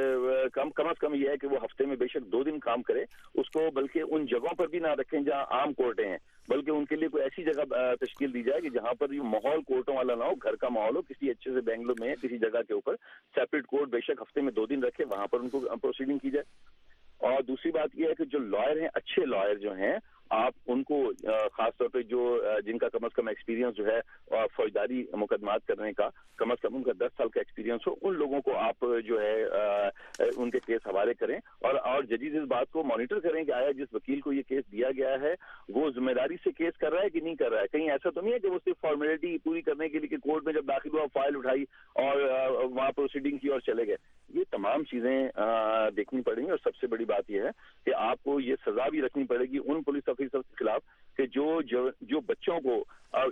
کم کم از کم یہ ہے کہ وہ ہفتے میں بے شک دو دن کام کرے اس کو, بلکہ ان جگہوں پر بھی نہ رکھیں جہاں عام کورٹیں ہیں, بلکہ ان کے لیے کوئی ایسی جگہ تشکیل دی جائے کہ جہاں پر یہ ماحول کورٹوں والا نہ ہو, گھر کا ماحول ہو. کسی اچھے سے بینگلور میں کسی جگہ کے اوپر سیپریٹ کورٹ بے شک ہفتے میں دو دن رکھے, وہاں پر ان کو پروسیڈنگ کی جائے. اور دوسری بات یہ ہے کہ جو لائر ہیں اچھے لائر جو ہیں آپ ان کو خاص طور پہ جو جن کا کم از کم ایکسپیرینس جو ہے فوجداری مقدمات کرنے کا کم از کم ان کا دس سال کا ایکسپیرینس ہو, ان لوگوں کو آپ جو ہے ان کے کیس حوالے کریں. اور اور ججز اس بات کو مانیٹر کریں کہ آیا جس وکیل کو یہ کیس دیا گیا ہے وہ ذمہ داری سے کیس کر رہا ہے کہ نہیں کر رہا ہے. کہیں ایسا تو نہیں ہے کہ وہ صرف فارمیلٹی پوری کرنے کے لیے کہ کورٹ میں جب داخل ہوا فائل اٹھائی اور وہاں پروسیڈنگ کی اور چلے گئے. یہ تمام چیزیں دیکھنی پڑیں گی, اور سب سے بڑی بات یہ ہے کہ آپ کو یہ سزا بھی رکھنی پڑے گی ان پولیس آفیسر کے خلاف کہ جو جو بچوں کو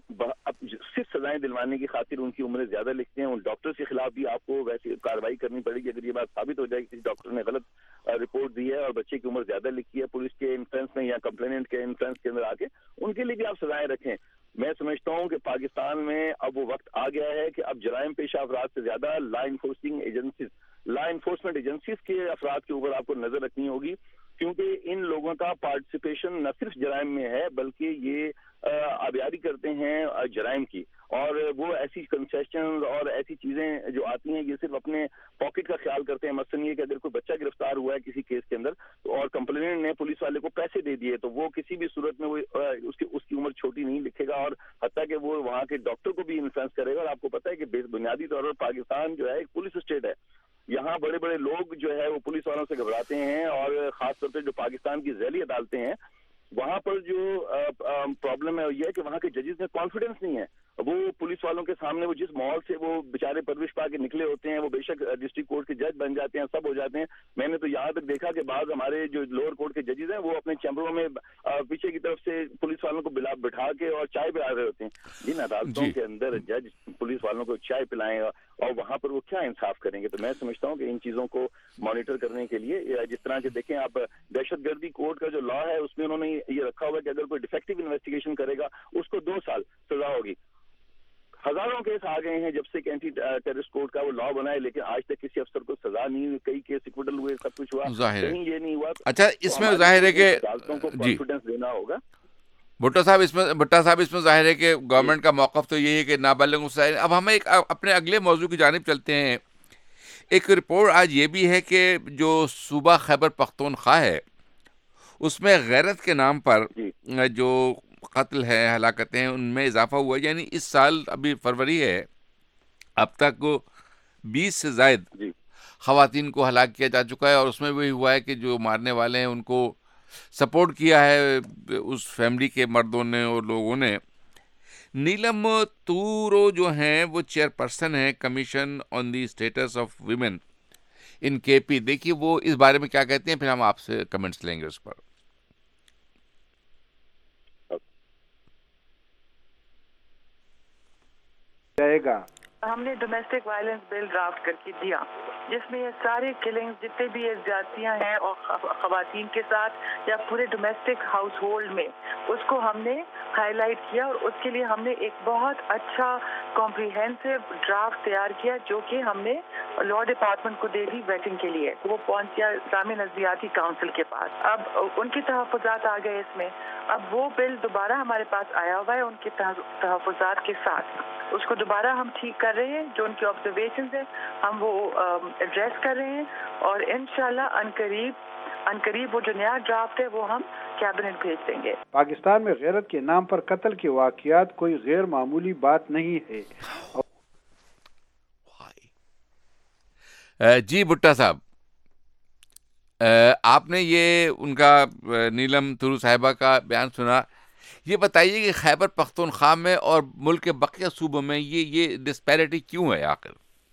صرف سزائیں دلوانے کی خاطر ان کی عمریں زیادہ لکھتے ہیں. ان ڈاکٹر کے خلاف بھی آپ کو ویسی کارروائی کرنی پڑے گی اگر یہ بات ثابت ہو جائے کہ کسی ڈاکٹر نے غلط رپورٹ دی ہے اور بچے کی عمر زیادہ لکھی ہے پولیس کے انفلوئنس میں یا کمپلیننٹ کے انفلوئنس کے اندر آ کے, ان کے لیے بھی آپ سزائیں رکھیں. میں سمجھتا ہوں کہ پاکستان میں اب وہ وقت آ گیا ہے کہ اب جرائم پیشہ افراد سے زیادہ law enforcing agencies law enforcement agencies کے افراد کے اوپر آپ کو نظر رکھنی ہوگی, کیونکہ ان لوگوں کا پارٹیسپیشن نہ صرف جرائم میں ہے بلکہ یہ آبیاری کرتے ہیں جرائم کی, اور وہ ایسی کنسیشنز اور ایسی چیزیں جو آتی ہیں یہ صرف اپنے پاکٹ کا خیال کرتے ہیں. مثلاً یہ کہ اگر کوئی بچہ گرفتار ہوا ہے کسی کیس کے اندر اور کمپلیننٹ نے پولیس والے کو پیسے دے دیے تو وہ کسی بھی صورت میں وہ اس کی اس کی عمر چھوٹی نہیں لکھے گا, اور حتیٰ کہ وہ وہاں کے ڈاکٹر کو بھی انفلوئنس کرے گا. اور آپ کو پتہ ہے کہ بنیادی طور پر پاکستان جو ہے ایک پولیس اسٹیٹ ہے, یہاں بڑے بڑے لوگ جو ہے وہ پولیس والوں سے گھبراتے ہیں, اور خاص طور پہ جو پاکستان کی ذیلی عدالتیں ہیں وہاں پر جو پرابلم ہے یہ ہے کہ وہاں کے ججز میں کانفیڈنس نہیں ہے. وہ پولیس والوں کے سامنے وہ جس ماحول سے وہ بیچارے پرورش پا کے نکلے ہوتے ہیں وہ بے شک ڈسٹرکٹ کورٹ کے جج بن جاتے ہیں, سب ہو جاتے ہیں. میں نے تو یہاں تک دیکھا کہ بعض ہمارے جو لوور کورٹ کے ججز ہیں وہ اپنے چیمبروں میں پیچھے کی طرف سے پولیس والوں کو بلا بٹھا کے اور چائے پلا رہے ہوتے ہیں. جن عدالتوں کے اندر جج پولیس والوں کو چائے پلائیں اور وہاں پر وہ کیا انصاف کریں گے؟ تو میں سمجھتا ہوں کہ ان چیزوں کو مانیٹر کرنے کے لیے جس طرح کے دیکھیں آپ دہشت گردی کورٹ کا جو لا ہے اس میں انہوں نے یہ رکھا ہوا کہ اگر کوئی ڈیفیکٹو انویسٹیگیشن کرے گا اس کو دو سال سزا ہوگی. ہزاروں کیس آ گئے ہیں جب سے کہ اینٹی ٹیررسٹ کوڈ کا وہ لا بنا ہے، لیکن آج تک کسی افسر کو سزا نہیں ہوئی، کئی کیس ایکویٹل ہوئے، سب کچھ ہوا، کہیں یہ نہیں ہوا۔ اچھا اس میں ظاہر ہے کہ عدالتوں کو کانفیڈنس دینا ہوگا۔ بھٹو صاحب اس میں بھٹا صاحب اس میں ظاہر ہے کہ گورنمنٹ کا موقف تو یہی ہے کہ نابالغوں سے۔ اب ہم ایک اپنے اگلے موضوع کی جانب چلتے ہیں۔ ایک رپورٹ آج یہ بھی ہے کہ جو صوبہ خیبر پختونخوا ہے اس میں غیرت کے نام پر جو قتل ہے، ہلاکتیں، ان میں اضافہ ہوا ہے، یعنی اس سال ابھی فروری ہے، اب تک بیس سے زائد خواتین کو ہلاک کیا جا چکا ہے، اور اس میں وہی ہوا ہے کہ جو مارنے والے ہیں ان کو سپورٹ کیا ہے اس فیملی کے مردوں نے اور لوگوں نے۔ نیلم تورو جو ہیں وہ چیئر پرسن ہیں commission on the status of women in K P, دیکھیے وہ اس بارے میں کیا کہتے ہیں، پھر ہم آپ سے کمنٹس لیں گے اس پر۔ جائے گا ہم نے ڈومیسٹک وائلنس بل ڈرافٹ کر کے دیا، جس میں یہ سارے کلنگز جتنے بھی یہ زیادتیاں ہیں اور خواتین کے ساتھ یا پورے ڈومیسٹک ہاؤس ہولڈ میں، اس کو ہم نے ہائی لائٹ کیا، اور اس کے لیے ہم نے ایک بہت اچھا کمپریہنسو ڈرافٹ تیار کیا جو کہ ہم نے لا ڈپارٹمنٹ کو دے دی ویٹنگ کے لیے۔ وہ پہنچیا اسلامی نظریاتی کاؤنسل کے پاس، اب ان کی تحفظات آ گئے اس میں۔ اب وہ بل دوبارہ ہمارے پاس آیا ہوا ہے ان کے تحفظات کے ساتھ، اس کو دوبارہ ہم ٹھیک کر رہے ہیں، جو ان کی آبزرویشنز ہیں ہم وہ ایڈریس کر رہے ہیں، اور انشاءاللہ عنقریب عنقریب وہ جو نیا ڈرافٹ ہے وہ ہم کیبنٹ بھیج دیں گے۔ پاکستان میں غیرت کے نام پر قتل کے واقعات کوئی غیر معمولی بات نہیں ہے۔ جی بھٹا صاحب، آپ نے یہ ان کا نیلم تورو صاحبہ کا بیان سنا، یہ بتائیے کہ خیبر پختونخوا میں اور ملک کے بقیہ صوبوں میں یہ یہ ڈسپیرٹی کیوں ہے آخر؟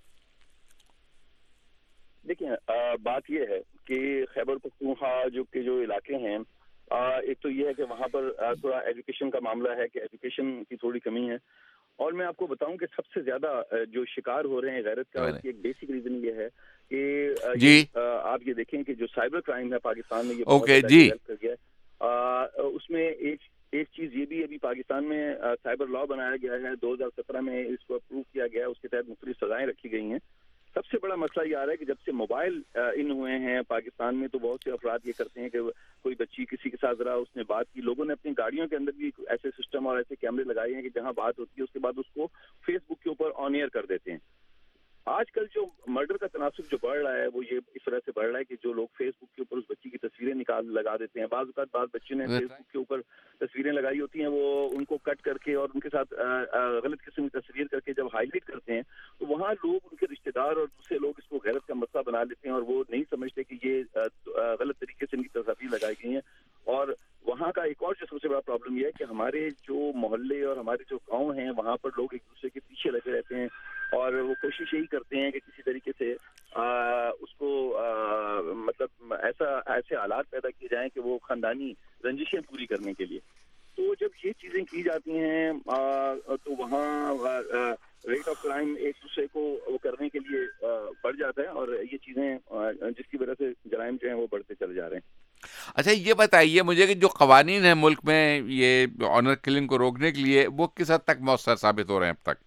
دیکھیں بات یہ ہے کہ خیبر پختونخوا جو کہ جو علاقے ہیں، ایک تو یہ ہے کہ وہاں پر تھوڑا ایجوکیشن کا معاملہ ہے کہ ایجوکیشن کی تھوڑی کمی ہے، اور میں آپ کو بتاؤں کہ سب سے زیادہ جو شکار ہو رہے ہیں غیرت کا، اس کی ایک بیسک ریزن یہ ہے کہ جی آپ یہ دیکھیں کہ جو سائبر کرائم ہے پاکستان میں، یہ اوکے جی کر گیا، اس میں ایک ایک چیز یہ بھی ابھی پاکستان میں سائبر لا بنایا گیا ہے، دو ہزار سترہ میں اس کو اپروو کیا گیا، اس کے تحت مختلف سزائیں رکھی گئی ہیں۔ سب سے بڑا مسئلہ یہ آ رہا ہے کہ جب سے موبائل ان ہوئے ہیں پاکستان میں، تو بہت سے افراد یہ کرتے ہیں کہ کوئی بچی کسی کے ساتھ ذرا اس نے بات کی، لوگوں نے اپنی گاڑیوں کے اندر بھی ایسے سسٹم اور ایسے کیمرے لگائے ہیں کہ جہاں بات ہوتی ہے اس کے بعد اس کو فیس بک کے اوپر آن ایئر کر دیتے ہیں۔ آج کل جو مرڈر کا تناسب جو بڑھ رہا ہے وہ یہ اس طرح سے بڑھ رہا ہے کہ جو لوگ فیس بک کے اوپر اس بچی کی تصویریں نکال لگا دیتے ہیں، بعض اوقات بعض بچے نے فیس بک کے اوپر تصویریں لگائی ہوتی ہیں، وہ ان کو کٹ کر کے اور ان کے ساتھ غلط قسم کی تصویر کر کے جب ہائی لائٹ کرتے ہیں تو وہاں لوگ ان کے رشتے دار اور دوسرے لوگ اس کو غیرت کا مسئلہ بنا لیتے ہیں، اور وہ نہیں سمجھتے کہ یہ غلط طریقے سے ان کی تصاویر لگائی گئی ہیں۔ اور وہاں کا ایک اور جو سب سے بڑا پرابلم یہ ہے کہ ہمارے جو محلے اور ہمارے جو گاؤں ہیں وہاں پر لوگ ایک دوسرے کے پیچھے لگے رہتے ہیں، اور وہ کوشش یہی کرتے ہیں کہ کسی طریقے سے آ, اس کو آ, مطلب ایسا ایسے حالات پیدا کیے جائیں کہ وہ خاندانی رنجشیں پوری کرنے کے لیے۔ تو جب یہ چیزیں کی جاتی ہیں آ, تو وہاں ریٹ آف کرائم ایک دوسرے کو وہ کرنے کے لیے بڑھ جاتا ہے، اور یہ چیزیں جس کی وجہ سے جرائم جو ہیں وہ بڑھتے چلے جا رہے ہیں۔ اچھا یہ بتائیے مجھے کہ جو قوانین ہیں ملک میں یہ آنر کلنگ کو روکنے کے لیے، وہ کس حد تک مؤثر ثابت ہو رہے ہیں اب تک؟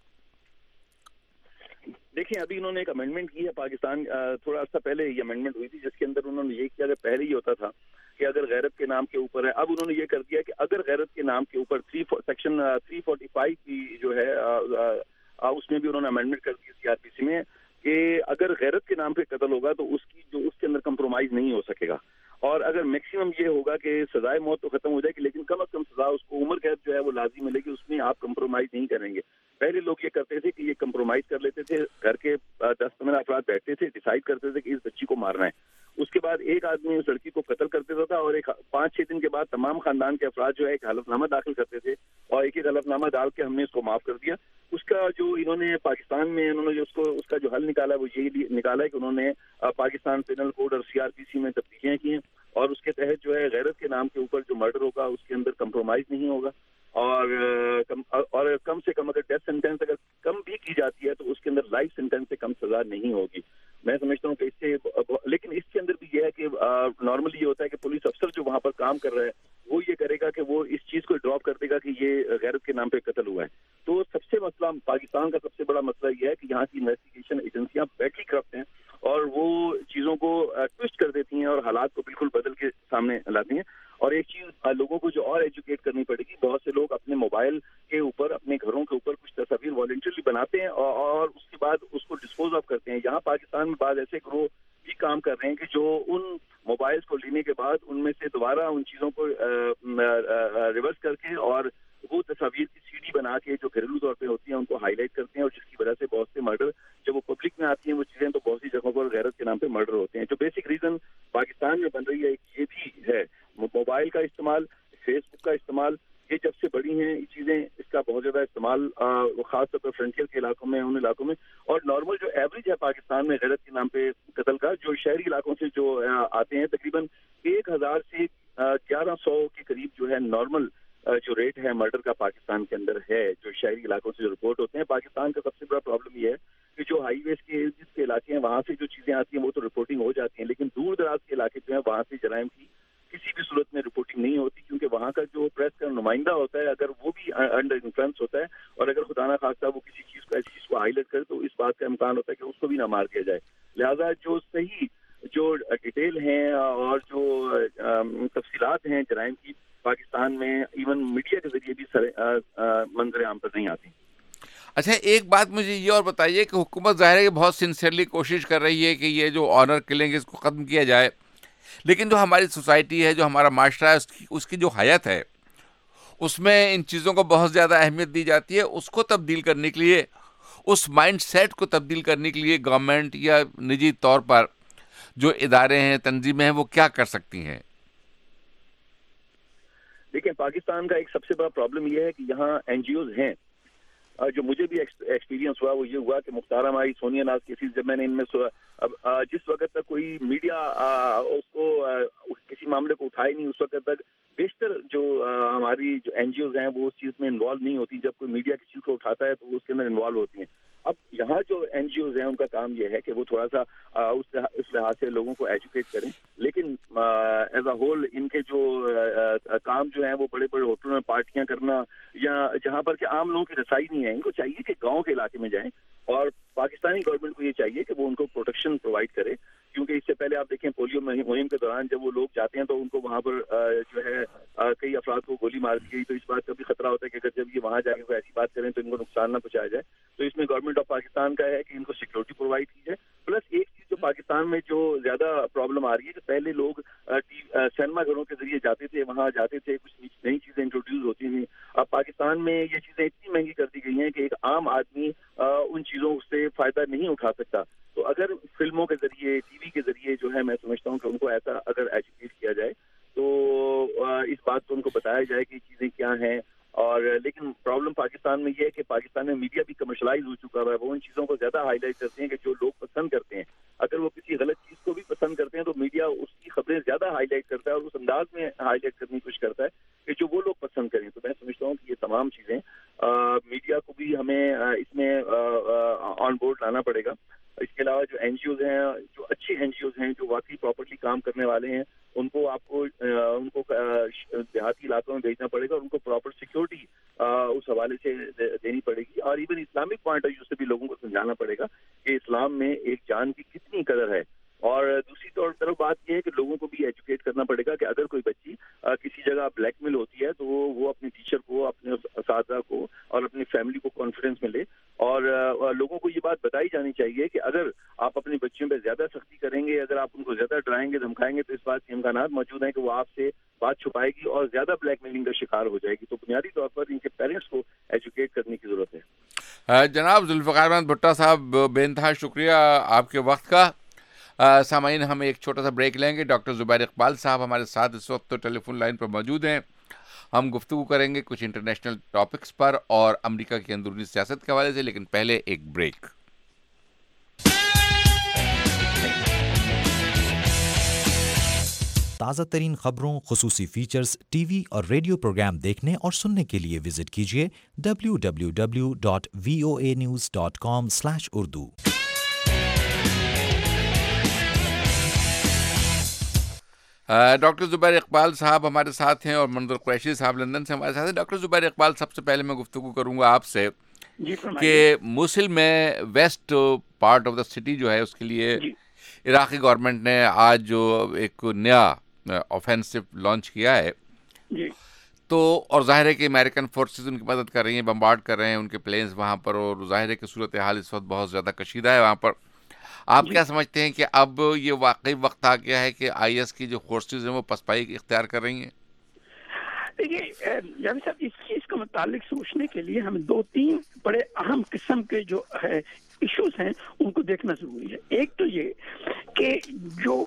دیکھیں ابھی انہوں نے ایک امینڈمنٹ کی ہے پاکستان، تھوڑا عرصہ پہلے یہ امینڈمنٹ ہوئی تھی جس کے اندر انہوں نے یہ کیا کہ پہلے یہ ہوتا تھا کہ اگر غیرت کے نام کے اوپر ہے، اب انہوں نے یہ کر دیا کہ اگر غیرت کے نام کے اوپر three section three forty five کی جو ہے اس میں بھی انہوں نے امینڈمنٹ کر دی سی آر پی سی میں کہ اگر غیرت کے نام پہ قتل ہوگا تو اس کی جو اس کے اندر کمپرومائز نہیں ہو سکے گا، اور اگر میکسیمم یہ ہوگا کہ سزائے موت تو ختم ہو جائے گی لیکن کم از کم سزا اس کو عمر قید جو ہے وہ لازم ملے گی، اس میں آپ کمپرومائز نہیں کریں گے۔ پہلے لوگ یہ کرتے تھے کہ یہ کمپرومائز کر لیتے تھے، گھر کے دس پندرہ افراد بیٹھتے تھے، ڈیسائیڈ کرتے تھے کہ اس بچی کو مارنا ہے، اس کے بعد ایک آدمی اس لڑکی کو قتل کر دیتا تھا، اور ایک پانچ چھ دن کے بعد تمام خاندان کے افراد جو ہے ایک حلف نامہ داخل کرتے تھے، اور ایک ایک حلف نامہ ڈال کے ہم نے اس کو معاف کر دیا۔ اس کا جو انہوں نے پاکستان میں انہوں نے جو اس کو اس کا جو حل نکالا وہ یہی نکالا ہے کہ انہوں نے پاکستان پینل کوڈ اور سی آر پی سی میں تبدیلیاں کی ہیں، اور اس کے تحت جو ہے غیرت کے نام کے اوپر جو مرڈر ہوگا اس کے اندر کمپرومائز نہیں ہوگا، اور کم اور کم سے کم اگر ڈیتھ سینٹینس اگر کم بھی کی جاتی ہے تو اس کے اندر لائف سینٹینس سے کم سزا نہیں ہوگی۔ میں سمجھتا ہوں کہ اس سے، لیکن اس کے اندر بھی یہ ہے کہ نارملی یہ ہوتا ہے کہ پولیس افسر جو وہاں پر کام کر رہا ہے وہ یہ کرے گا کہ وہ اس چیز کو ڈراپ کر دے گا کہ یہ غیرت کے نام پہ قتل ہوا ہے۔ تو سب سے مسئلہ مسئلہ پاکستان کا سب سے بڑا مسئلہ یہ ہے کہ یہاں کی انویسٹیگیشن ایجنسیاں بیٹلی کرپٹ ہیں اور وہ چیزوں کو ٹوسٹ کر دیتی ہیں اور حالات کو بالکل بدل کے سامنے لاتی ہیں. اور ایک چیز لوگوں کو جو اور ایجوکیٹ کرنی پڑے گی, بہت سے لوگ اپنے موبائل کے اوپر اپنے گھروں کے اوپر کچھ تصاویر والنٹرلی بناتے ہیں اور اس کے بعد اس کو ڈسپوز آف کرتے ہیں. یہاں پاکستان میں بعض ایسے گروہ بھی کام کر رہے ہیں کہ جو ان موبائلز کو لینے کے بعد ان میں سے دوبارہ ان چیزوں کو ریورس کر کے اور وہ تصاویر کی سی ڈی بنا کے جو گھریلو طور پہ ہوتی ہیں ان کو ہائی لائٹ کرتے ہیں, اور جس کی وجہ سے بہت سے مرڈر جب وہ پبلک میں آتی ہیں وہ چیزیں تو بہت سی جگہوں پر غیرت کے نام پہ مرڈر ہوتے ہیں. جو بیسک ریزن پاکستان میں بن رہی ہے یہ بھی ہے, موبائل کا استعمال, فیس بک کا استعمال, یہ جب سے بڑی ہیں یہ چیزیں, اس کا بہت زیادہ استعمال خاص طور پر فرنٹیئر کے علاقوں میں, ان علاقوں میں. اور نارمل جو ایوریج ہے پاکستان میں غیرت کے نام پہ قتل کا, جو شہری علاقوں سے جو آتے ہیں تقریباً ایک ہزار سے گیارہ سو کے قریب جو ہے نارمل جو ریٹ ہے مرڈر کا پاکستان کے اندر ہے, جو شہری علاقوں سے جو رپورٹ ہوتے ہیں. پاکستان کا سب سے بڑا پرابلم یہ ہے کہ جو ہائی ویز کے جس کے علاقے ہیں وہاں سے جو چیزیں آتی ہیں وہ تو رپورٹنگ ہو جاتی ہیں, لیکن دور دراز کے علاقے جو ہیں وہاں سے جرائم کی کسی بھی صورت میں رپورٹنگ نہیں ہوتی, کیونکہ وہاں کا جو پریس کا نمائندہ ہوتا ہے اگر وہ بھی انڈر انفلوئنس ہوتا ہے اور اگر خدا نہ خواستہ وہ کسی چیز کو ایسی چیز کو ہائی لائٹ کرے تو اس بات کا امکان ہوتا ہے کہ اس کو بھی نہ مار دیا جائے. لہٰذا جو صحیح جو ڈیٹیل ہیں اور جو تفصیلات ہیں جرائم کی پاکستان میں ایون میڈیا کے ذریعے بھی منظر عام پر نہیں آتی. اچھا, ایک بات مجھے یہ اور بتائیے کہ حکومت ظاہر ہے کہ بہت سنسیئرلی کوشش کر رہی ہے کہ یہ جو آنر کلنگ اس کو ختم کیا جائے, لیکن جو ہماری سوسائٹی ہے, جو ہمارا معاشرہ ہے, اس کی اس کی جو حیات ہے اس میں ان چیزوں کو بہت زیادہ اہمیت دی جاتی ہے. اس کو تبدیل کرنے کے لیے, اس مائنڈ سیٹ کو تبدیل کرنے کے لیے گورنمنٹ یا نجی طور پر جو ادارے ہیں, تنظیمیں ہیں, وہ کیا کر سکتی ہیں؟ دیکھیں, پاکستان کا ایک سب سے بڑا پرابلم یہ ہے کہ یہاں این جی اوز ہیں. جو مجھے بھی ایکسپیرینس ہوا وہ یہ ہوا کہ مختار ہماری سونیا ناز کیسز جب میں نے ان میں جس وقت تک کوئی میڈیا اس کو کسی معاملے کو اٹھائے نہیں, اس وقت تک بیشتر جو ہماری جو این جی اوز ہیں وہ اس چیز میں انوالو نہیں ہوتی. جب کوئی میڈیا کسی چیز کو اٹھاتا ہے تو اس کے اندر انوالو ہوتی ہیں. اب یہاں جو این جی اوز ہیں ان کا کام یہ ہے کہ وہ تھوڑا سا اس لحاظ سے لوگوں کو ایجوکیٹ کریں, لیکن ایز اے ہول ان کے جو کام جو ہیں وہ بڑے بڑے ہوٹلوں میں پارٹیاں کرنا یا جہاں پر کہ عام لوگوں کی رسائی نہیں ہے, ان کو چاہیے کہ گاؤں کے علاقے میں جائیں اور پاکستانی گورنمنٹ کو یہ چاہیے کہ وہ ان کو پروٹیکشن پرووائڈ کرے. کیونکہ اس سے پہلے آپ دیکھیں پولیو مہم کے دوران جب وہ لوگ جاتے ہیں تو ان کو وہاں پر جو ہے کئی افراد کو گولی مار دی گئی, تو اس بات کا بھی خطرہ ہوتا ہے کہ اگر جب یہ وہاں جا کے ایسی بات کریں تو ان کو نقصان نہ پہنچایا جائے. تو اس میں گورنمنٹ آف پاکستان کا ہے کہ ان کو سیکورٹی پرووائڈ کی جائے. پلس ایک چیز جو پاکستان میں جو زیادہ پرابلم آ رہی ہے کہ پہلے لوگ سینما گھروں کے ذریعے جاتے تھے, وہاں جاتے تھے, کچھ نئی چیزیں انٹروڈیوس ہوتی تھیں. اب پاکستان میں یہ چیزیں اتنی مہنگی کر دی گئی ہیں کہ ایک عام آدمی ان چیزوں سے فائدہ نہیں اٹھا سکتا. تو اگر فلموں کے ذریعے, ٹی وی کے ذریعے جو ہے میں سمجھتا ہوں کہ ان کو ایسا اگر ایجوکیٹ کیا جائے تو اس بات کو ان کو بتایا جائے کہ چیزیں کیا ہیں. اور لیکن پرابلم پاکستان میں یہ ہے کہ پاکستان میں میڈیا بھی کمرشلائز ہو چکا ہے, وہ ان چیزوں کو زیادہ ہائی لائٹ کرتے ہیں کہ جو لوگ پسند کرتے ہیں. اگر وہ کسی غلط چیز کو بھی پسند کرتے ہیں تو میڈیا اس کی خبریں زیادہ ہائی لائٹ کرتا ہے اور اس انداز میں ہائی لائٹ کرنے کی کوشش کرتا ہے کہ جو وہ لوگ پسند کریں. تو میں سمجھتا ہوں کہ یہ تمام چیزیں میڈیا کو بھی ہمیں اس میں آن بورڈ لانا پڑے گا. اس کے علاوہ جو این جی اوز ہیں, جو اچھے این جی اوز ہیں, جو واقعی پراپرلی کام کرنے والے ہیں, ان کو آپ کو ان کو دیہاتی علاقوں میں بھیجنا پڑے گا اور ان کو پراپر سیکورٹی اس حوالے سے دینی پڑے گی. اور even Islamic point of view سے بھی لوگوں کو سمجھانا پڑے گا کہ اسلام میں ایک جان کی کتنی قدر ہے. اور دوسری طرف بات یہ ہے کہ لوگوں کو بھی ایجوکیٹ کرنا پڑے گا کہ اگر کوئی بچی کسی جگہ بلیک میل ہوتی ہے تو وہ اپنے ٹیچر کو, اپنے اساتذہ کو اور اپنی فیملی کو کانفیڈنس میں لے. اور لوگوں کو یہ بات بتائی جانی چاہیے کہ اگر آپ اپنی بچیوں پہ زیادہ سختی کریں گے, اگر آپ ان کو زیادہ ڈرائیں گے, دھمکائیں گے, تو اس بات کے امکانات موجود ہیں کہ وہ آپ سے بات چھپائے گی اور زیادہ بلیک میلنگ کا شکار ہو جائے گی. تو بنیادی طور پر ان کے پیرنٹس کو ایجوکیٹ کرنے کی ضرورت ہے. جناب ذوالفقار احمد بھٹہ صاحب, بے انتہا شکریہ آپ کے وقت کا. سامعین, ہم ایک چھوٹا سا بریک لیں گے. ڈاکٹر زبیر اقبال صاحب ہمارے ساتھ اس وقت تو ٹیلی فون لائن پر موجود ہیں. ہم گفتگو کریں گے کچھ انٹرنیشنل ٹاپکس پر اور امریکہ کی اندرونی سیاست کے حوالے سے, لیکن پہلے ایک بریک. تازہ ترین خبروں, خصوصی فیچرز, ٹی وی اور ریڈیو پروگرام دیکھنے اور سننے کے لیے وزٹ کیجیے W W W dot V O A news dot com slash Urdu. Doctor Zubair Iqbal sahab ہمارے ساتھ ہیں اور منظر قریشی صاحب لندن سے ہمارے ساتھ ہیں. ڈاکٹر زبیر اقبال, سب سے پہلے میں گفتگو کروں گا آپ سے کہ موصل میں west part of the city جو ہے اس کے لیے عراقی گورنمنٹ نے آج جو ایک نیا آفینسو لانچ کیا ہے جی تو اور ظاہر ہے کہ امریکن فورسز ان کی مدد کر رہی ہیں, بمبارڈ کر رہے ہیں ان کے پلینز وہاں پر, اور ظاہر ہے کہ صورتحال اس وقت بہت زیادہ کشیدہ ہے وہاں پر. آپ کیا سمجھتے ہیں کہ اب یہ واقعی وقت آ گیا ہے کہ آئی ایس کی جو فورسز ہیں وہ پسپائی اختیار کر رہی ہیں؟ دیکھیے جاوید صاحب, اس چیز کا متعلق سوچنے کے لیے ہمیں دو تین بڑے اہم قسم کے جو ہے ایشوز ہیں ان کو دیکھنا ضروری ہے. ایک تو یہ کہ جو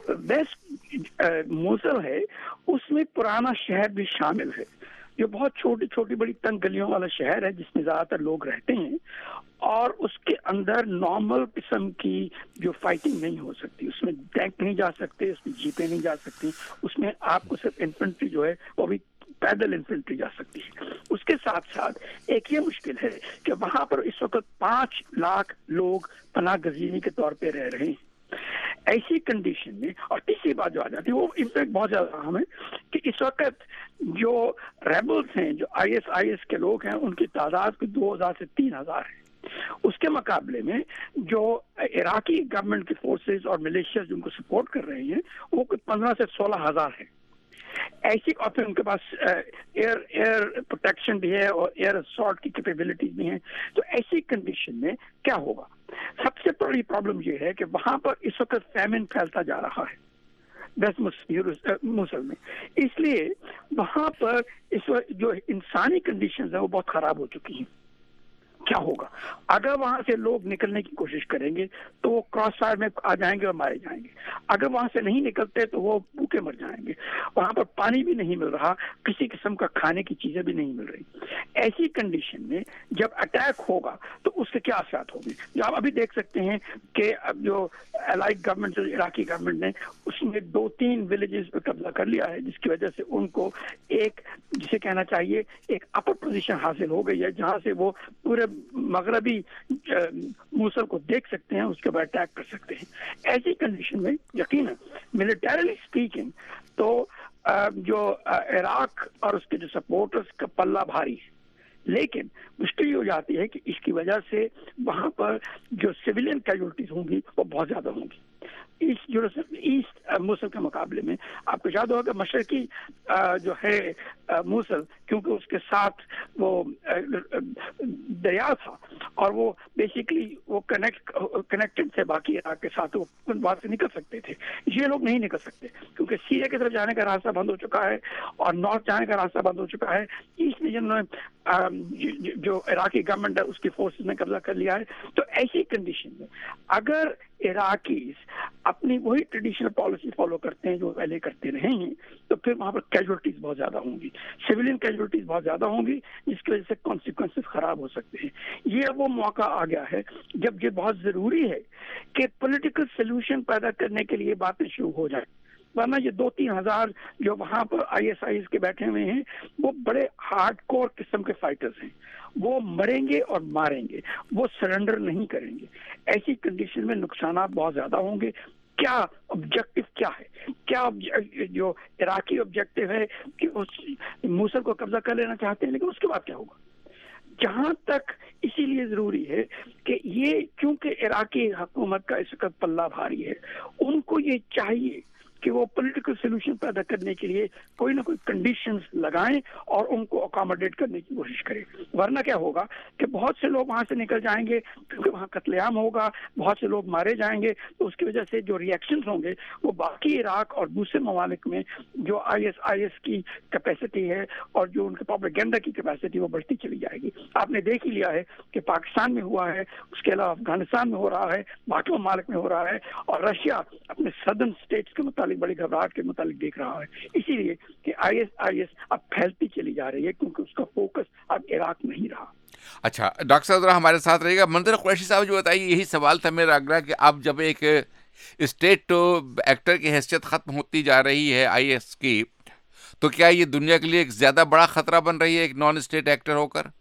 ویسٹ موصل ہے اس میں پرانا شہر بھی شامل ہے, جو بہت چھوٹی چھوٹی بڑی تنگ گلیوں والا شہر ہے جس میں زیادہ تر لوگ رہتے ہیں, اور اس کے اندر نارمل قسم کی جو فائٹنگ نہیں ہو سکتی. اس میں ٹینک نہیں جا سکتے, اس میں جیپیں نہیں جا سکتی, اس میں آپ کو صرف انفنٹری جو ہے وہ بھی پیدل انفنٹری جا سکتی ہے. اس کے ساتھ ساتھ ایک یہ مشکل ہے کہ وہاں پر اس وقت پانچ لاکھ لوگ پناہ گزینی کے طور پہ رہ رہے ہیں. ایسی کنڈیشن میں, اور تیسری بات جو آ جاتی ہے وہ امپیکٹ بہت زیادہ اہم ہے کہ اس وقت جو ریبلز ہیں, جو آئی ایس آئی ایس کے لوگ ہیں, ان کی تعداد کو دو ہزار سے تین ہزار ہے. اس کے مقابلے میں جو عراقی گورنمنٹ کی فورسز اور ملیشیاز جن کو سپورٹ کر رہے ہیں وہ پندرہ سے سولہ ہزار ہے. ایسی اور ان کے پاس ایئر ایئر پروٹیکشن بھی ہے اور ایئر اسالٹ کی کیپیبلٹیز بھی ہیں. تو ایسی کنڈیشن میں کیا ہوگا؟ سب سے بڑی پرابلم یہ ہے کہ وہاں پر اس وقت فیمن پھیلتا جا رہا ہے ویسٹ موصل میں. اس لیے وہاں پر اس وقت جو انسانی کنڈیشنز ہیں وہ بہت خراب ہو چکی ہیں. کیا ہوگا اگر وہاں سے لوگ نکلنے کی کوشش کریں گے تو وہ کراس فائر میں آ جائیں گے اور مارے جائیں گے. اگر وہاں سے نہیں نکلتے تو وہ بھوکے مر جائیں گے. وہاں پر پانی بھی نہیں مل رہا, کسی قسم کا کھانے کی چیزیں بھی نہیں مل رہی. ایسی کنڈیشن میں جب اٹیک ہوگا تو اس کے کیا اثرات ہوں گے؟ جو آپ ابھی دیکھ سکتے ہیں کہ اب جو الائڈ گورنمنٹ, جو عراقی گورنمنٹ نے اس میں دو تین ولیجز پہ قبضہ کر لیا ہے, جس کی وجہ سے ان کو ایک جسے کہنا چاہیے ایک اپر پوزیشن حاصل ہو گئی ہے, جہاں سے وہ پورے مغربی موصل کو دیکھ سکتے ہیں, اس کے بعد اٹیک کر سکتے ہیں. ایسی کنڈیشن میں یقیناً ملیٹریلی اسپیکنگ تو جو عراق اور اس کے جو سپورٹرز کا پلہ بھاری ہے, لیکن مشکل یہ ہو جاتی ہے کہ اس کی وجہ سے وہاں پر جو سویلین کیجولٹیز ہوں گی وہ بہت زیادہ ہوں گی. ایسٹ جیروسلم ایسٹ موصل کے مقابلے میں آپ کو یاد ہوگا کہ مشرقی جو ہے موصل, کیونکہ اس کے ساتھ وہ دریا تھا اور وہ بیسیکلی وہ کنیکٹ کنیکٹڈ تھے باقی عراق کے ساتھ, وہ وہاں سے نکل سکتے تھے. یہ لوگ نہیں نکل سکتے کیونکہ سیریا کی طرف جانے کا راستہ بند ہو چکا ہے اور نارتھ جانے کا راستہ بند ہو چکا ہے. ایسٹ میں جنہوں نے جو عراقی گورنمنٹ ہے اس کی فورسز نے قبضہ کر لیا ہے. تو ایسی کنڈیشن میں اگر عراقیز اپنی وہی ٹریڈیشنل پالیسی فالو کرتے ہیں جو پہلے کرتے رہے ہیں تو پھر وہاں پر کیجولٹیز بہت زیادہ ہوں گی, سویلین کیجولٹیز بہت زیادہ ہوں گی, جس کی وجہ سے کانسیکوینسز خراب ہو سکتے ہیں. یہ وہ موقع آ گیا ہے جب یہ بہت ضروری ہے کہ پولیٹیکل سولوشن پیدا کرنے کے لیے باتیں شروع ہو جائیں, ورنہ یہ دو تین ہزار جو وہاں پر آئی ایس آئی ایس کے بیٹھے ہوئے ہیں وہ بڑے ہارڈ کور قسم کے فائٹرز ہیں, وہ مریں گے اور ماریں گے, وہ سرنڈر نہیں کریں گے. ایسی کنڈیشن میں نقصانات بہت زیادہ ہوں گے. کیا آبجیکٹو کیا ہے؟ کیا جو عراقی آبجیکٹو ہے کہ اس موصل کو قبضہ کر لینا چاہتے ہیں, لیکن اس کے بعد کیا ہوگا؟ جہاں تک اسی لیے ضروری ہے کہ یہ چونکہ عراقی حکومت کا اس وقت پلہ بھاری ہے, ان کو یہ چاہیے کہ وہ پولیٹیکل سولوشن پیدا کرنے کے لیے کوئی نہ کوئی کنڈیشنز لگائیں اور ان کو اکاموڈیٹ کرنے کی کوشش کریں. ورنہ کیا ہوگا کہ بہت سے لوگ وہاں سے نکل جائیں گے کیونکہ وہاں قتل عام ہوگا, بہت سے لوگ مارے جائیں گے, تو اس کی وجہ سے جو ریئیکشنز ہوں گے وہ باقی عراق اور دوسرے ممالک میں جو آئی ایس آئی ایس کی کیپیسٹی ہے اور جو ان کے پروپیگنڈا کی کیپیسٹی وہ بڑھتی چلی جائے گی. آپ نے دیکھ ہی لیا ہے کہ پاکستان میں ہوا ہے, اس کے علاوہ افغانستان میں ہو رہا ہے, باقی ممالک میں ہو رہا ہے, اور رشیا اپنے سدرن اسٹیٹس کے متعلق بڑی گھبراہٹ کے متعلق دیکھ رہا ہے. اسی لیے کہ آئی ایس آئی ایس اب پھیلتی چلی جا رہی ہے کیونکہ اس کا فوکس اب عراق نہیں رہا. اچھا ڈاکٹر صاحب ذرا ہمارے ساتھ رہے گا. منظر قریشی صاحب جو بتائیے, یہی سوال تھا میرا اگلا کہ اب جب ایک اسٹیٹ ایکٹر کی حیثیت ختم ہوتی جا رہی ہے آئی ایس کی, تو کیا یہ دنیا کے لیے ایک زیادہ بڑا خطرہ بن رہی ہے ایک نان اسٹیٹ ایکٹر ہو کر؟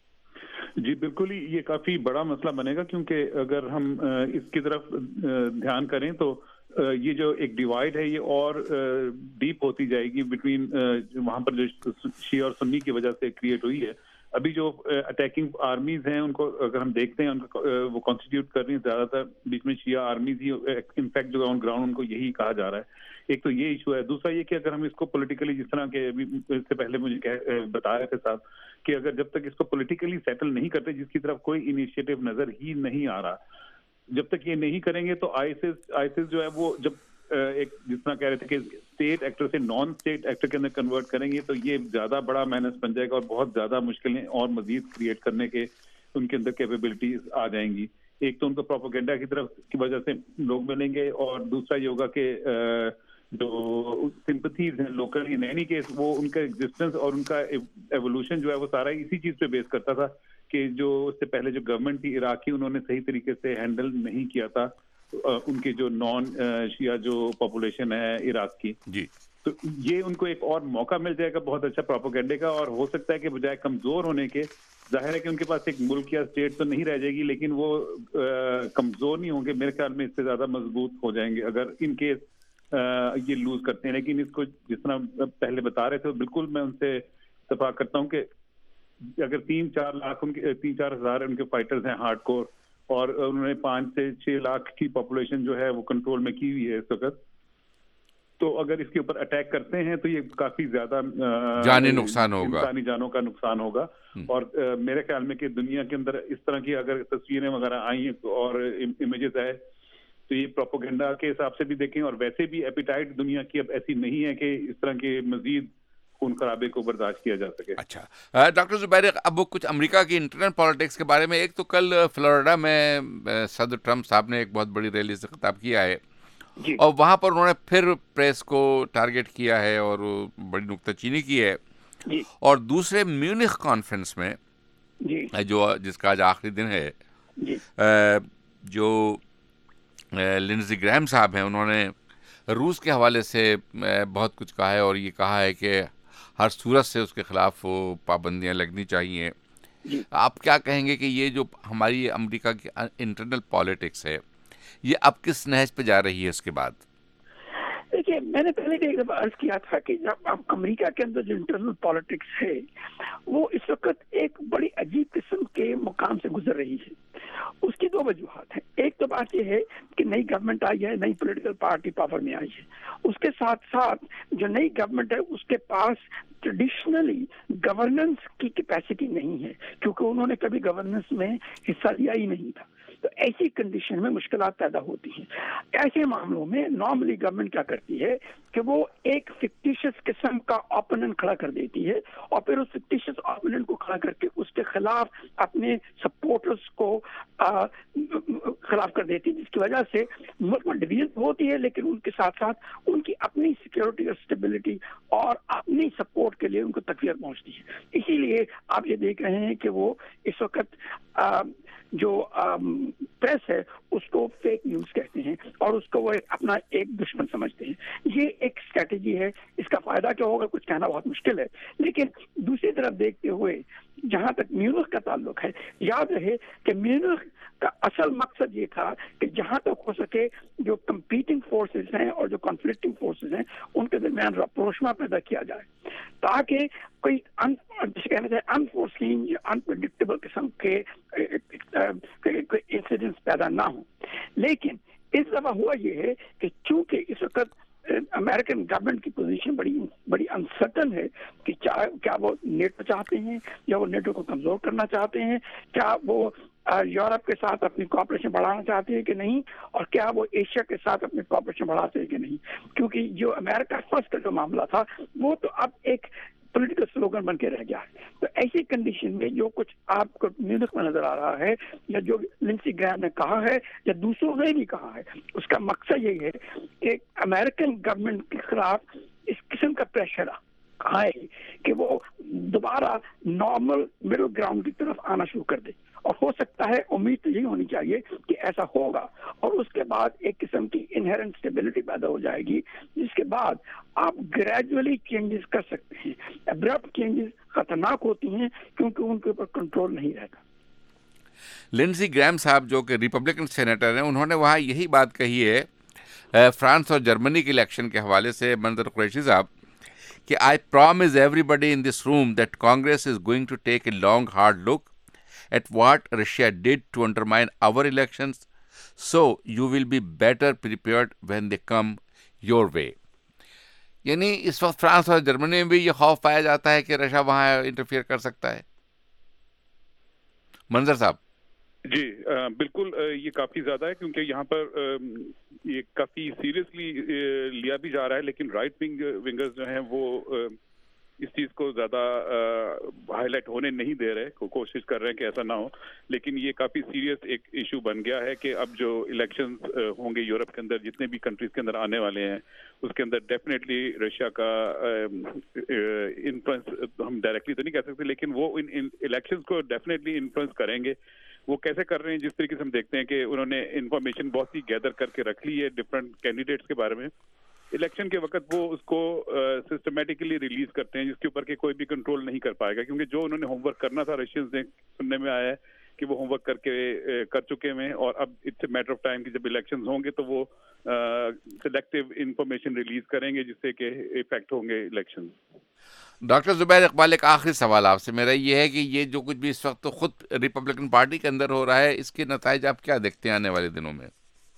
جی بالکل ہی, یہ کافی بڑا مسئلہ بنے گا کیونکہ اگر ہم اس کی طرف دھیان کریں تو یہ جو ایک ڈیوائڈ ہے یہ اور ڈیپ ہوتی جائے گی بٹوین وہاں پر جو شیعہ اور سنی کی وجہ سے کریٹ ہوئی ہے. ابھی جو اٹیکنگ آرمیز ہیں ان کو اگر ہم دیکھتے ہیں ان کو وہ کانسٹیٹیوٹ کر رہی ہیں زیادہ تر بیچ میں شیعہ آرمیز ہی، انفیکٹ جو آن گراؤنڈ ان کو یہی کہا جا رہا ہے. ایک تو یہ ایشو ہے. دوسرا یہ کہ اگر ہم اس کو پولیٹیکلی، جس طرح کہ ابھی اس سے پہلے مجھے بتا رہے تھے صاحب کہ اگر جب تک اس کو پولیٹیکلی سیٹل نہیں کرتے، جس کی طرف کوئی انیشیٹو نظر ہی نہیں آ رہا، جب تک یہ نہیں کریں گے تو آئیسس آئیسس جو ہے وہ جب ایک جس طرح کہہ رہے تھے کہ اسٹیٹ ایکٹر سے نان اسٹیٹ ایکٹر کے اندر کنورٹ کریں گے تو یہ زیادہ بڑا مینس بن جائے گا اور بہت زیادہ مشکلیں اور مزید کریٹ کرنے کے ان کے اندر کیپیبلٹیز آ جائیں گی. ایک تو ان کو پروپیگنڈا کی طرف کی وجہ سے لوگ ملیں گے، اور دوسرا یہ ہوگا کہ جو سمپتھیز ہیں لوکل، ان اینی کیس وہ ان کا ایگزسٹنس اور ان کا ایوولوشن جو ہے وہ سارا اسی چیز پہ بیس کرتا تھا کہ جو اس سے پہلے جو گورنمنٹ تھی عراقی، انہوں نے صحیح طریقے سے ہینڈل نہیں کیا تھا ان کے جو نان شیعہ جو پاپولیشن ہے عراق کی. جی تو یہ ان کو ایک اور موقع مل جائے گا بہت اچھا پروپیگنڈے کا، اور ہو سکتا ہے کہ بجائے کمزور ہونے کے، ظاہر ہے کہ ان کے پاس ایک ملک یا اسٹیٹ تو نہیں رہ جائے گی لیکن وہ کمزور نہیں ہوں گے، میرے خیال میں اس سے زیادہ مضبوط ہو جائیں گے اگر ان کیس یہ لوز کرتے ہیں. لیکن اس کو جس طرح پہلے بتا رہے تھے بالکل میں ان سے اتفاق کرتا ہوں کہ اگر تین چار لاکھ ان کے تین چار ہزار ان کے فائٹرز ہیں ہارڈ کور، اور انہوں نے پانچ سے چھ لاکھ کی پاپولیشن جو ہے وہ کنٹرول میں کی ہوئی ہے اس وقت، تو اگر اس کے اوپر اٹیک کرتے ہیں تو یہ کافی زیادہ جانی نقصان ہوگا، انسانی جانوں کا نقصان ہوگا. اور میرے خیال میں کہ دنیا کے اندر اس طرح کی اگر تصویریں وغیرہ آئی ہیں اور امیجز آئے تو یہ پروپیگنڈا کے حساب سے بھی دیکھیں، اور ویسے بھی ایپیٹائٹ دنیا کی اب ایسی نہیں ہے کہ اس طرح کے مزید خون خرابے کو برداشت کیا جا سکے. اچھا ڈاکٹر زبیر، اب کچھ امریکہ کی انٹرنل پالیٹکس کے بارے میں، ایک تو کل فلوریڈا میں صدر ٹرمپ صاحب نے ایک بہت بڑی ریلی سے خطاب کیا ہے جی. اور وہاں پر انہوں نے پھر پریس کو ٹارگٹ کیا ہے اور بڑی نکتہ چینی کی ہے جی. اور دوسرے میونخ کانفرنس میں جی. جو جس کا آج آخری دن ہے جی. جو لنزی گرہم صاحب ہیں انہوں نے روس کے حوالے سے بہت کچھ کہا ہے، اور یہ کہا ہے کہ ہر صورت سے اس کے خلاف وہ پابندیاں لگنی چاہیے. جی. آپ کیا کہیں گے کہ یہ جو ہماری امریکہ کی انٹرنل پالیٹکس ہے یہ اب کس نہج پہ جا رہی ہے اس کے بعد؟ دیکھیے، میں نے پہلے بھی ایک دفعہ عرض کیا تھا کہ جب اب امریکہ کے اندر جو انٹرنل پالیٹکس ہے وہ اس وقت ایک بڑی عجیب قسم کے مقام سے گزر رہی ہے. اس کی دو وجوہات ہیں. ایک تو بات یہ ہے کہ نئی گورنمنٹ آئی ہے، نئی پولیٹیکل پارٹی پاور میں آئی ہے. اس کے ساتھ ساتھ جو نئی گورنمنٹ ہے اس کے پاس ٹریڈیشنلی گورننس کی کیپیسٹی نہیں ہے، کیونکہ انہوں نے کبھی گورننس میں حصہ لیا ہی نہیں تھا. تو ایسی کنڈیشن میں مشکلات پیدا ہوتی ہیں. ایسے معاملوں میں نارملی گورنمنٹ کیا کرتی ہے کہ وہ ایک فکٹیشس قسم کا اوپوننٹ کھڑا کر دیتی ہے، اور پھر اس فکٹیشس اوپوننٹ کو کھڑا کر کے اس کے خلاف اپنے سپورٹرز کو خلاف کر دیتی ہے، جس کی وجہ سے ملک میں ڈویژن ہوتی ہے لیکن ان کے ساتھ ساتھ ان کی اپنی سیکورٹی اور اسٹیبلٹی اور اپنی سپورٹ کے لیے ان کو تقویت پہنچتی ہے. اسی لیے آپ یہ دیکھ رہے ہیں کہ وہ اس وقت جو پریس ہے اس کو فیک نیوز کہتے ہیں اور اس کو وہ اپنا ایک دشمن سمجھتے ہیں. یہ ایک اسٹریٹجی ہے. اس کا فائدہ کیا ہوگا کچھ کہنا بہت مشکل ہے، لیکن دوسری طرف دیکھتے ہوئے جہاں تک میونخ کا تعلق ہے، یاد رہے کہ میونخ کا اصل مقصد یہ تھا کہ جہاں تک ہو سکے جو کمپیٹنگ فورسز ہیں اور جو کنفلکٹنگ فورسز ہیں ان کے درمیان رپروشما پیدا کیا جائے تاکہ کوئی انفورسین یا انپریڈکٹیبل قسم کے انسیڈنٹس پیدا نہ ہوں. لیکن اس دفعہ ہوا یہ ہے کہ چونکہ اس وقت امریکن گورنمنٹ کی پوزیشن بڑی بڑی انسرٹن ہے کہ کیا وہ نیٹو چاہتے ہیں یا وہ نیٹو کو کمزور کرنا چاہتے ہیں، کیا وہ یورپ کے ساتھ اپنی کوآپریشن بڑھانا چاہتے ہیں کہ نہیں، اور کیا وہ ایشیا کے ساتھ اپنی کوآپریشن بڑھاتے ہیں کہ نہیں. کیونکہ جو امریکہ فرسٹ کا جو معاملہ تھا وہ تو اب ایک پولیٹیکل سلوگن بن کے رہ گیا ہے. تو ایسی کنڈیشن میں جو کچھ آپ کو میونخ میں نظر آ رہا ہے یا جو لنسی گرہم نے کہا ہے یا دوسروں نے بھی کہا ہے، اس کا مقصد یہی ہے کہ امریکن گورنمنٹ کے خلاف اس قسم کا پریشر آئے کہ وہ دوبارہ نارمل مڈل گراؤنڈ کی طرف آنا شروع کر دے. اور ہو سکتا ہے، امید تو یہی ہونی چاہیے کہ ایسا ہوگا، اور اس کے بعد ایک قسم کی انہیرنٹ اسٹیبلٹی پیدا ہو جائے گی جس کے بعد آپ گریجولی چینجز کر سکتے ہیں. ابرپٹ چینجز خطرناک ہوتی ہیں کیونکہ ان کے اوپر کنٹرول نہیں رہتا. لنزی گرہم صاحب جو کہ ریپبلکن سینیٹر ہیں، انہوں نے وہاں یہی بات کہی ہے فرانس اور جرمنی کے الیکشن کے حوالے سے، منظر قریشی صاحب، कि I promise everybody in this room that Congress is going to take a long hard look at what Russia did to undermine our elections, so you will be better prepared when they come your way. यानी इस वक्त France और Germany में भी ये खौफ पाया जाता है कि रशिया वहाँ इंटरफियर कर सकता है. मंजर साहब. जी आ, बिल्कुल आ, ये काफी ज्यादा है, क्योंकि यहाँ पर आ, ये काफी सीरियसली लिया भी जा रहा है, लेकिन राइट विंग विंगर्स जो हैं वो आ, इस चीज को ज्यादा हाईलाइट होने नहीं दे रहे, को, कोशिश कर रहे हैं कि ऐसा ना हो. लेकिन ये काफी सीरियस एक इशू बन गया है कि अब जो इलेक्शंस होंगे यूरोप के अंदर, जितने भी कंट्रीज के अंदर आने वाले हैं, उसके अंदर डेफिनेटली रशिया का इन्फ्लुएंस हम डायरेक्टली तो नहीं कह सकते, लेकिन वो इन, इन इलेक्शंस को डेफिनेटली इन्फ्लुएंस करेंगे. वो कैसे कर रहे हैं, जिस तरीके से हम देखते हैं कि उन्होंने इन्फॉर्मेशन बहुत ही गैदर करके रख ली है डिफरेंट कैंडिडेट्स के बारे में. इलेक्शन के वक्त वो उसको सिस्टमेटिकली रिलीज करते हैं, जिसके ऊपर के कोई भी कंट्रोल नहीं कर पाएगा, क्योंकि जो उन्होंने होमवर्क करना था रशियंस ने सुनने में आया है कि वो होमवर्क करके कर चुके हैं, और अब it's a matter of time कि जब इलेक्शंस होंगे तो वो सिलेक्टिव इंफॉर्मेशन रिलीज करेंगे, जिससे कि इफेक्ट होंगे इलेक्शंस. डॉक्टर जुबैर इकबाल, एक आखिरी सवाल आपसे मेरा ये है कि ये जो कुछ भी इस वक्त तो खुद रिपब्लिकन पार्टी के अंदर हो रहा है, इसके नताइज आप क्या देखते हैं आने वाले दिनों में?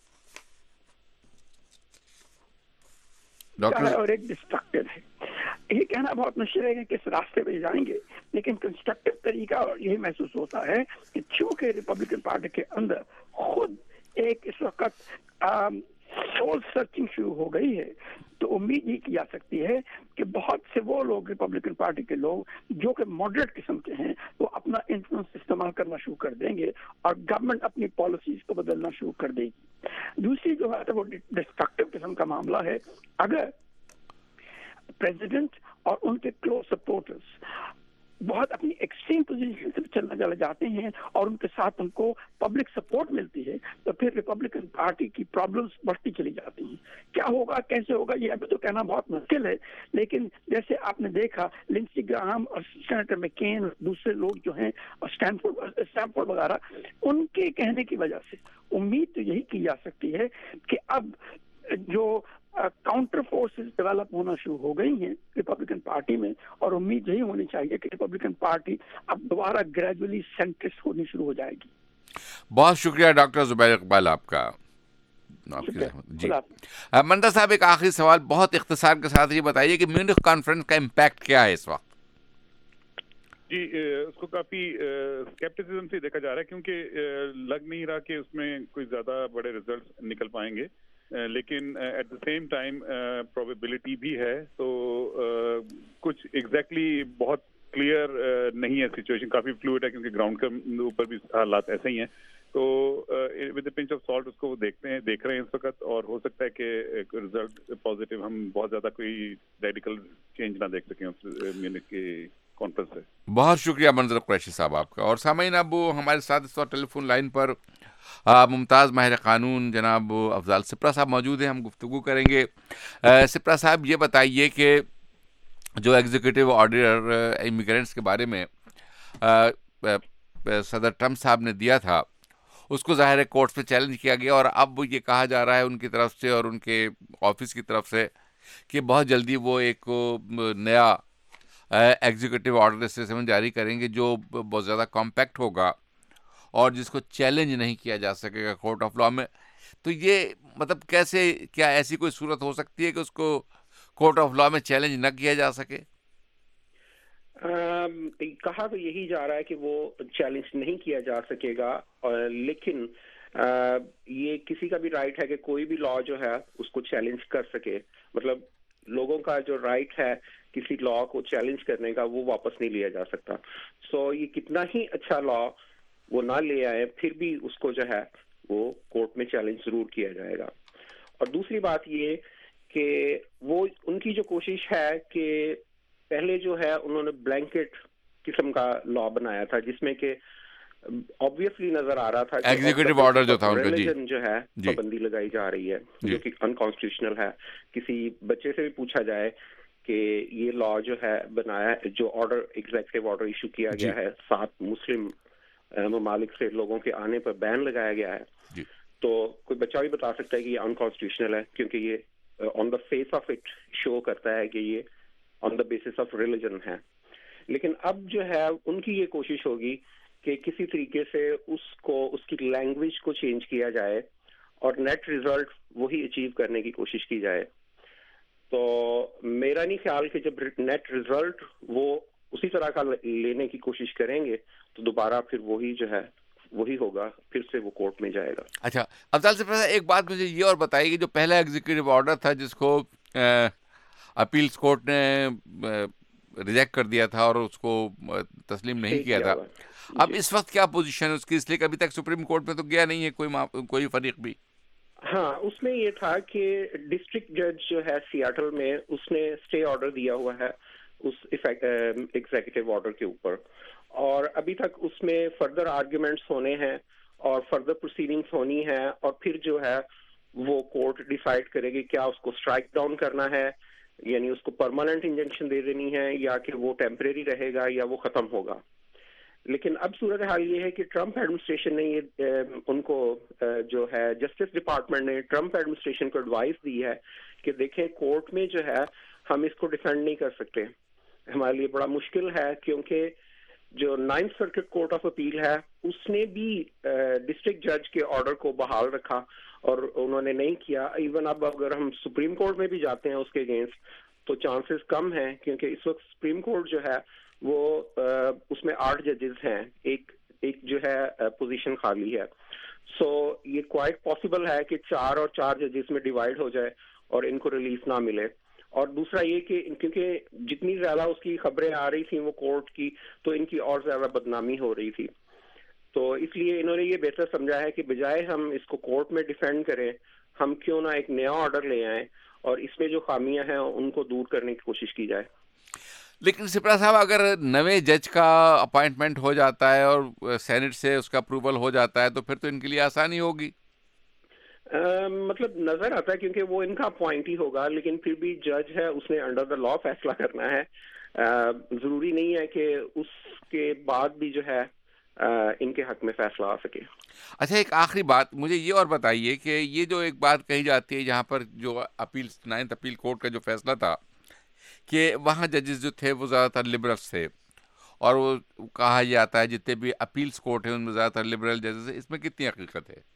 डॉक्टर और एक डिस्ट्रक्टिव है. ये कहना बहुत मुश्किल है कि किस रास्ते पे जाएंगे, लेकिन कंस्ट्रक्टिव तरीका और यही महसूस होता है कि चूंकि रिपब्लिकन पार्टी के अंदर खुद एक इस वक्त सोल सर्चिंग शुरू हो गई है, तो उम्मीद ही की जा सकती है कि बहुत से वो लोग रिपब्लिकन पार्टी के लोग जो कि मॉडरेट किस्म के हैं, वो अपना इन्फ्लुएंस इस्तेमाल करना शुरू कर देंगे और गवर्नमेंट अपनी पॉलिसीज को बदलना शुरू कर देगी. दूसरी जो है वो डिस्ट्रक्टिव किस्म का मामला है. अगर प्रेसिडेंट और उनके क्लोज सपोर्टर्स बहुत अपनी एक्सट्रीम पोजीशन से चलना चले जाते हैं और उनके साथ उनको पब्लिक सपोर्ट मिलती है, तो फिर रिपब्लिकन पार्टी की प्रॉब्लम्स बढ़ती चली जाती हैं. क्या होगा, कैसे होगा, ये अभी तो कहना बहुत मुश्किल है, लेकिन जैसे आपने देखा लिंडसे ग्राहम और सेनेटर मैकेन और दूसरे लोग जो हैं और स्टैनफोर्ड स्टैनफोर्ड वगैरह, उनके कहने की वजह से उम्मीद तो यही की जा सकती है कि अब जो काउंटर फोर्सेस डेवलप होना शुरू हो गई हैं रिपब्लिकन पार्टी में, और उम्मीद यही होनी चाहिए कि रिपब्लिकन पार्टी अब दोबारा ग्रेजुअली सेंट्रिस्ट होनी शुरू हो जाएगी. बहुत शुक्रिया डॉक्टर जुबैर इकबाल आपका. जी मंदा साहब, एक आखिरी सवाल बहुत इख्तिसार के साथ ये बताइए कि म्यूनिख कॉन्फ्रेंस का इम्पैक्ट क्या है इस वक्त? जी उसको काफी स्केप्टिसिज्म से देखा जा रहा है, क्योंकि लग नहीं रहा कि उसमें कोई ज्यादा बड़े रिजल्ट निकल पाएंगे, लेकिन at the same time probability भी है. तो uh, कुछ एग्जैक्टली exactly बहुत क्लियर uh, नहीं है, सिचुएशन काफी फ्लूइड है, क्योंकि ग्राउंड के ऊपर भी हालात ऐसे ही हैं. तो with the pinch of salt उसको देखते हैं देख रहे हैं इस वक्त, और हो सकता है कि रिजल्ट पॉजिटिव, हम बहुत ज्यादा कोई रेडिकल चेंज ना देख सकें उस म्यूनिख के कॉन्फ्रेंस से. बहुत शुक्रिया मंजर कुरैशी साहब आपका. और सामईन, अब वो हमारे साथ इस वक्त टेलीफोन लाइन पर मुमताज़ माहिर क़ानून जनाब अफजाल सिप्रा साहब मौजूद हैं. हम गुफ्तगू करेंगे. सिप्रा साहब, ये बताइए कि जो एग्जीक्यूटिव ऑर्डर इमिग्रेंट्स के बारे में आ, सदर ट्रम्प साहब ने दिया था, उसको ज़ाहिर है कोर्ट में चैलेंज किया गया, और अब ये कहा जा रहा है उनकी तरफ से और उनके ऑफिस की तरफ से कि बहुत जल्दी वो एक नया एग्जीक्यूटिव ऑर्डर सेवन जारी करेंगे जो बहुत ज़्यादा कॉम्पैक्ट होगा और जिसको चैलेंज नहीं किया जा सकेगा कोर्ट ऑफ लॉ में. तो ये मतलब कैसे, क्या ऐसी कोई सूरत हो सकती है कि उसको कोर्ट ऑफ लॉ में चैलेंज न किया जा सके? आ, कहा तो यही जा रहा है कि वो चैलेंज नहीं किया जा सकेगा, और लेकिन आ, ये किसी का भी राइट है कि कोई भी लॉ जो है उसको चैलेंज कर सके. मतलब लोगों का जो राइट है किसी लॉ को चैलेंज करने का, वो वापस नहीं लिया जा सकता. सो so, ये कितना ही अच्छा लॉ वो ना ले आए, फिर भी उसको जो है वो कोर्ट में चैलेंज जरूर किया जाएगा. और दूसरी बात ये कि वो उनकी जो कोशिश है कि पहले जो है उन्होंने ब्लैंकेट किस्म का लॉ बनाया था, जिसमें कि ऑब्वियसली नजर आ रहा था कि एग्जीक्यूटिव ऑर्डर जो था उनका, जी जो है पाबंदी लगाई जा रही है, जो कि अनकॉन्स्टिट्यूशनल है. किसी बच्चे से भी पूछा जाए कि ये लॉ जो है बनाया, जो ऑर्डर एग्जीक्यूटिव ऑर्डर इशू किया गया है, सात मुस्लिम ममालिक से लोगों के आने पर बैन लगाया गया है, तो कोई बच्चा भी बता सकता है कि ये अनकॉन्स्टिट्यूशनल है, क्योंकि ये on the face of it show करता है कि ये on the basis of religion ہے. لیکن اب جو ہے ان کی یہ کوشش ہوگی کہ کسی طریقے سے اس کو اس کی لینگویج کو چینج کیا جائے اور نیٹ ریزلٹ وہی اچیو کرنے کی کوشش کی جائے. تو میرا نہیں خیال کہ جب نیٹ ریزلٹ وہ اسی طرح کا لینے کی کوشش کریں گے تو دوبارہ پھر وہی جو ہے وہی ہوگا, پھر سے وہ کورٹ میں جائے گا. اچھا افضل سے پہلے ایک بات مجھے یہ اور بتائیے کہ جو پہلا ایگزیکٹو آرڈر تھا جس کو اپیلس کورٹ نے ریجیکٹ کر دیا تھا اور اس کو تسلیم نہیں کیا تھا, اب اس وقت کیا پوزیشن ہے اس کی, اس لیے کہ ابھی تک سپریم کورٹ میں تو گیا نہیں ہے کوئی کوئی فریق بھی؟ ہاں, اس میں یہ تھا کہ ڈسٹرکٹ جج جو ہے سیاٹل میں اس نے اسٹے آرڈر دیا ہوا ہے اس ایگزیکٹو آرڈر کے اوپر, اور ابھی تک اس میں فردر آرگیومنٹس ہونے ہیں اور فردر پروسیڈنگس ہونی ہے, اور پھر جو ہے وہ کورٹ ڈیسائیڈ کرے گی کیا اس کو اسٹرائک ڈاؤن کرنا ہے, یعنی اس کو پرماننٹ انجنکشن دے دینی ہے, یا کہ وہ ٹیمپریری رہے گا یا وہ ختم ہوگا. لیکن اب صورتحال یہ ہے کہ ٹرمپ ایڈمنسٹریشن نے یہ ان کو جو ہے جسٹس ڈپارٹمنٹ نے ٹرمپ ایڈمنسٹریشن کو ایڈوائس دی ہے کہ دیکھیں کورٹ میں جو ہے ہم اس کو ڈیفینڈ نہیں کر سکتے, ہمارے لیے بڑا مشکل ہے, کیونکہ جو ninth circuit court of appeal ہے اس نے بھی ڈسٹرکٹ جج کے آرڈر کو بحال رکھا اور انہوں نے نہیں کیا. ایون اب اگر ہم سپریم کورٹ میں بھی جاتے ہیں اس کے اگینسٹ تو چانسز کم ہیں, کیونکہ اس وقت سپریم کورٹ جو ہے وہ اس میں آٹھ ججز ہیں, ایک ایک جو ہے پوزیشن خالی ہے. سو یہ کوائٹ پاسبل ہے کہ چار اور چار ججز میں ڈیوائڈ ہو جائے اور ان کو ریلیف نہ ملے. اور دوسرا یہ کہ کیونکہ جتنی زیادہ اس کی خبریں آ رہی تھیں وہ کورٹ کی, تو ان کی اور زیادہ بدنامی ہو رہی تھی. تو اس لیے انہوں نے یہ بہتر سمجھا ہے کہ بجائے ہم اس کو کورٹ میں ڈیفینڈ کریں, ہم کیوں نہ ایک نیا آرڈر لے آئیں اور اس میں جو خامیاں ہیں ان کو دور کرنے کی کوشش کی جائے. لیکن سپرا صاحب اگر نئے جج کا اپائنٹمنٹ ہو جاتا ہے اور سینٹ سے اس کا اپروول ہو جاتا ہے تو پھر تو ان کے لیے آسانی ہوگی. Uh, مطلب نظر آتا ہے کیونکہ وہ ان کا اپوائنٹ ہی ہوگا, لیکن پھر بھی جج ہے اس نے انڈر دا لا فیصلہ کرنا ہے. uh, ضروری نہیں ہے کہ اس کے بعد بھی جو ہے uh, ان کے حق میں فیصلہ آ سکے. اچھا ایک آخری بات مجھے یہ اور بتائیے کہ یہ جو ایک بات کہی جاتی ہے جہاں پر جو اپیل نائنتھ اپیل کورٹ کا جو فیصلہ تھا کہ وہاں ججز جو تھے وہ زیادہ تر لبرلس تھے, اور وہ کہا جاتا ہے جتنے بھی اپیلس کورٹ ہیں ان میں زیادہ تر لبرل ججز ہیں, اس میں کتنی حقیقت ہے؟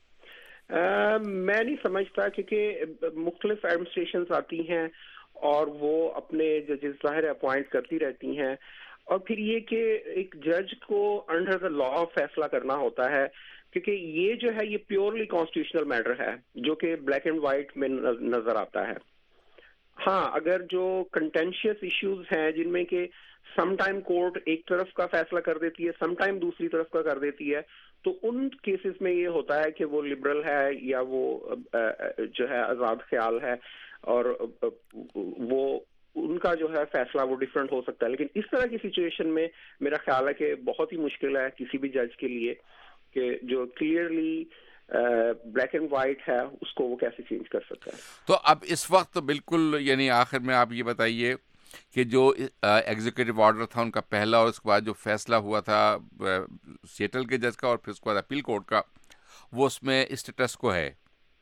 Uh, میں نہیں سمجھتا, کیونکہ مختلف ایڈمنسٹریشنز آتی ہیں اور وہ اپنے ججز ظاہر اپوائنٹ کرتی رہتی ہیں, اور پھر یہ کہ ایک جج کو انڈر دا لا فیصلہ کرنا ہوتا ہے, کیونکہ یہ جو ہے یہ پیورلی کانسٹیٹیوشنل میٹر ہے جو کہ بلیک اینڈ وائٹ میں نظر آتا ہے. ہاں, اگر جو کنٹینشیس ایشوز ہیں جن میں کہ سم ٹائم کورٹ ایک طرف کا فیصلہ کر دیتی ہے, سم ٹائم دوسری طرف کا کر دیتی ہے, تو ان کیسز میں یہ ہوتا ہے کہ وہ لبرل ہے یا وہ جو ہے آزاد خیال ہے, اور وہ ان کا جو ہے فیصلہ وہ ڈفرینٹ ہو سکتا ہے. لیکن اس طرح کی سچویشن میں میرا خیال ہے کہ بہت ہی مشکل ہے کسی بھی جج کے لیے کہ جو کلیئرلی بلیک اینڈ وائٹ ہے اس کو وہ کیسے چینج کر سکتا ہے. تو اب اس وقت بالکل یعنی آخر میں آپ یہ بتائیے کہ جو ایگزیکٹو آرڈر تھا ان کا پہلا اور اس کے بعد جو فیصلہ ہوا تھا سیٹل کے جج کا اور پھر اس کے بعد اپیل کورٹ کا, وہ اس میں اسٹیٹس کو ہے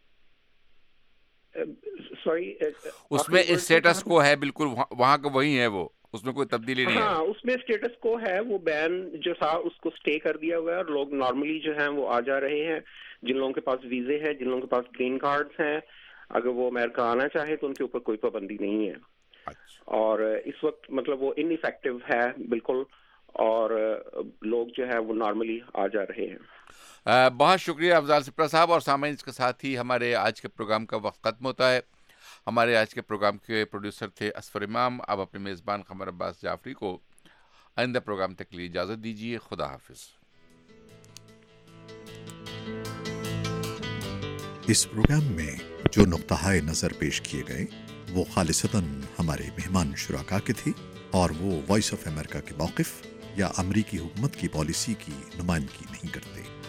سوری اس میں اسٹیٹس کو ہے بالکل وہاں کا وہی ہے, وہ اس میں کوئی تبدیلی نہیں ہے. ہاں, اس میں اسٹیٹس کو ہے, وہ بین جو تھا اس کو اسٹے کر دیا ہوا ہے اور لوگ نارملی جو ہیں وہ آ جا رہے ہیں, جن لوگوں کے پاس ویزے ہیں, جن لوگوں کے پاس گرین کارڈز ہیں, اگر وہ امریکہ آنا چاہیں تو ان کے اوپر کوئی پابندی نہیں ہے. اور اس وقت مطلب وہ ان افیکٹو ہے بالکل, اور لوگ جو ہے وہ نارملی آ جا رہے ہیں. بہت شکریہ افضل سپرا صاحب, اور سامعین اس کے ساتھ ہی ہمارے آج کے پروگرام کا وقت ختم ہوتا ہے. ہمارے آج کے پروگرام کے پروڈیوسر تھے اسفر امام. اب اپنے میزبان قمر عباس جعفری کو آئندہ پروگرام تک کے لیے اجازت دیجیے. خدا حافظ. اس پروگرام میں جو نقطہ نظر پیش کیے گئے وہ خالصتاً ہمارے مہمان شرکا کے تھے, اور وہ وائس آف امریکہ کے موقف یا امریکی حکومت کی پالیسی کی نمائندگی نہیں کرتے.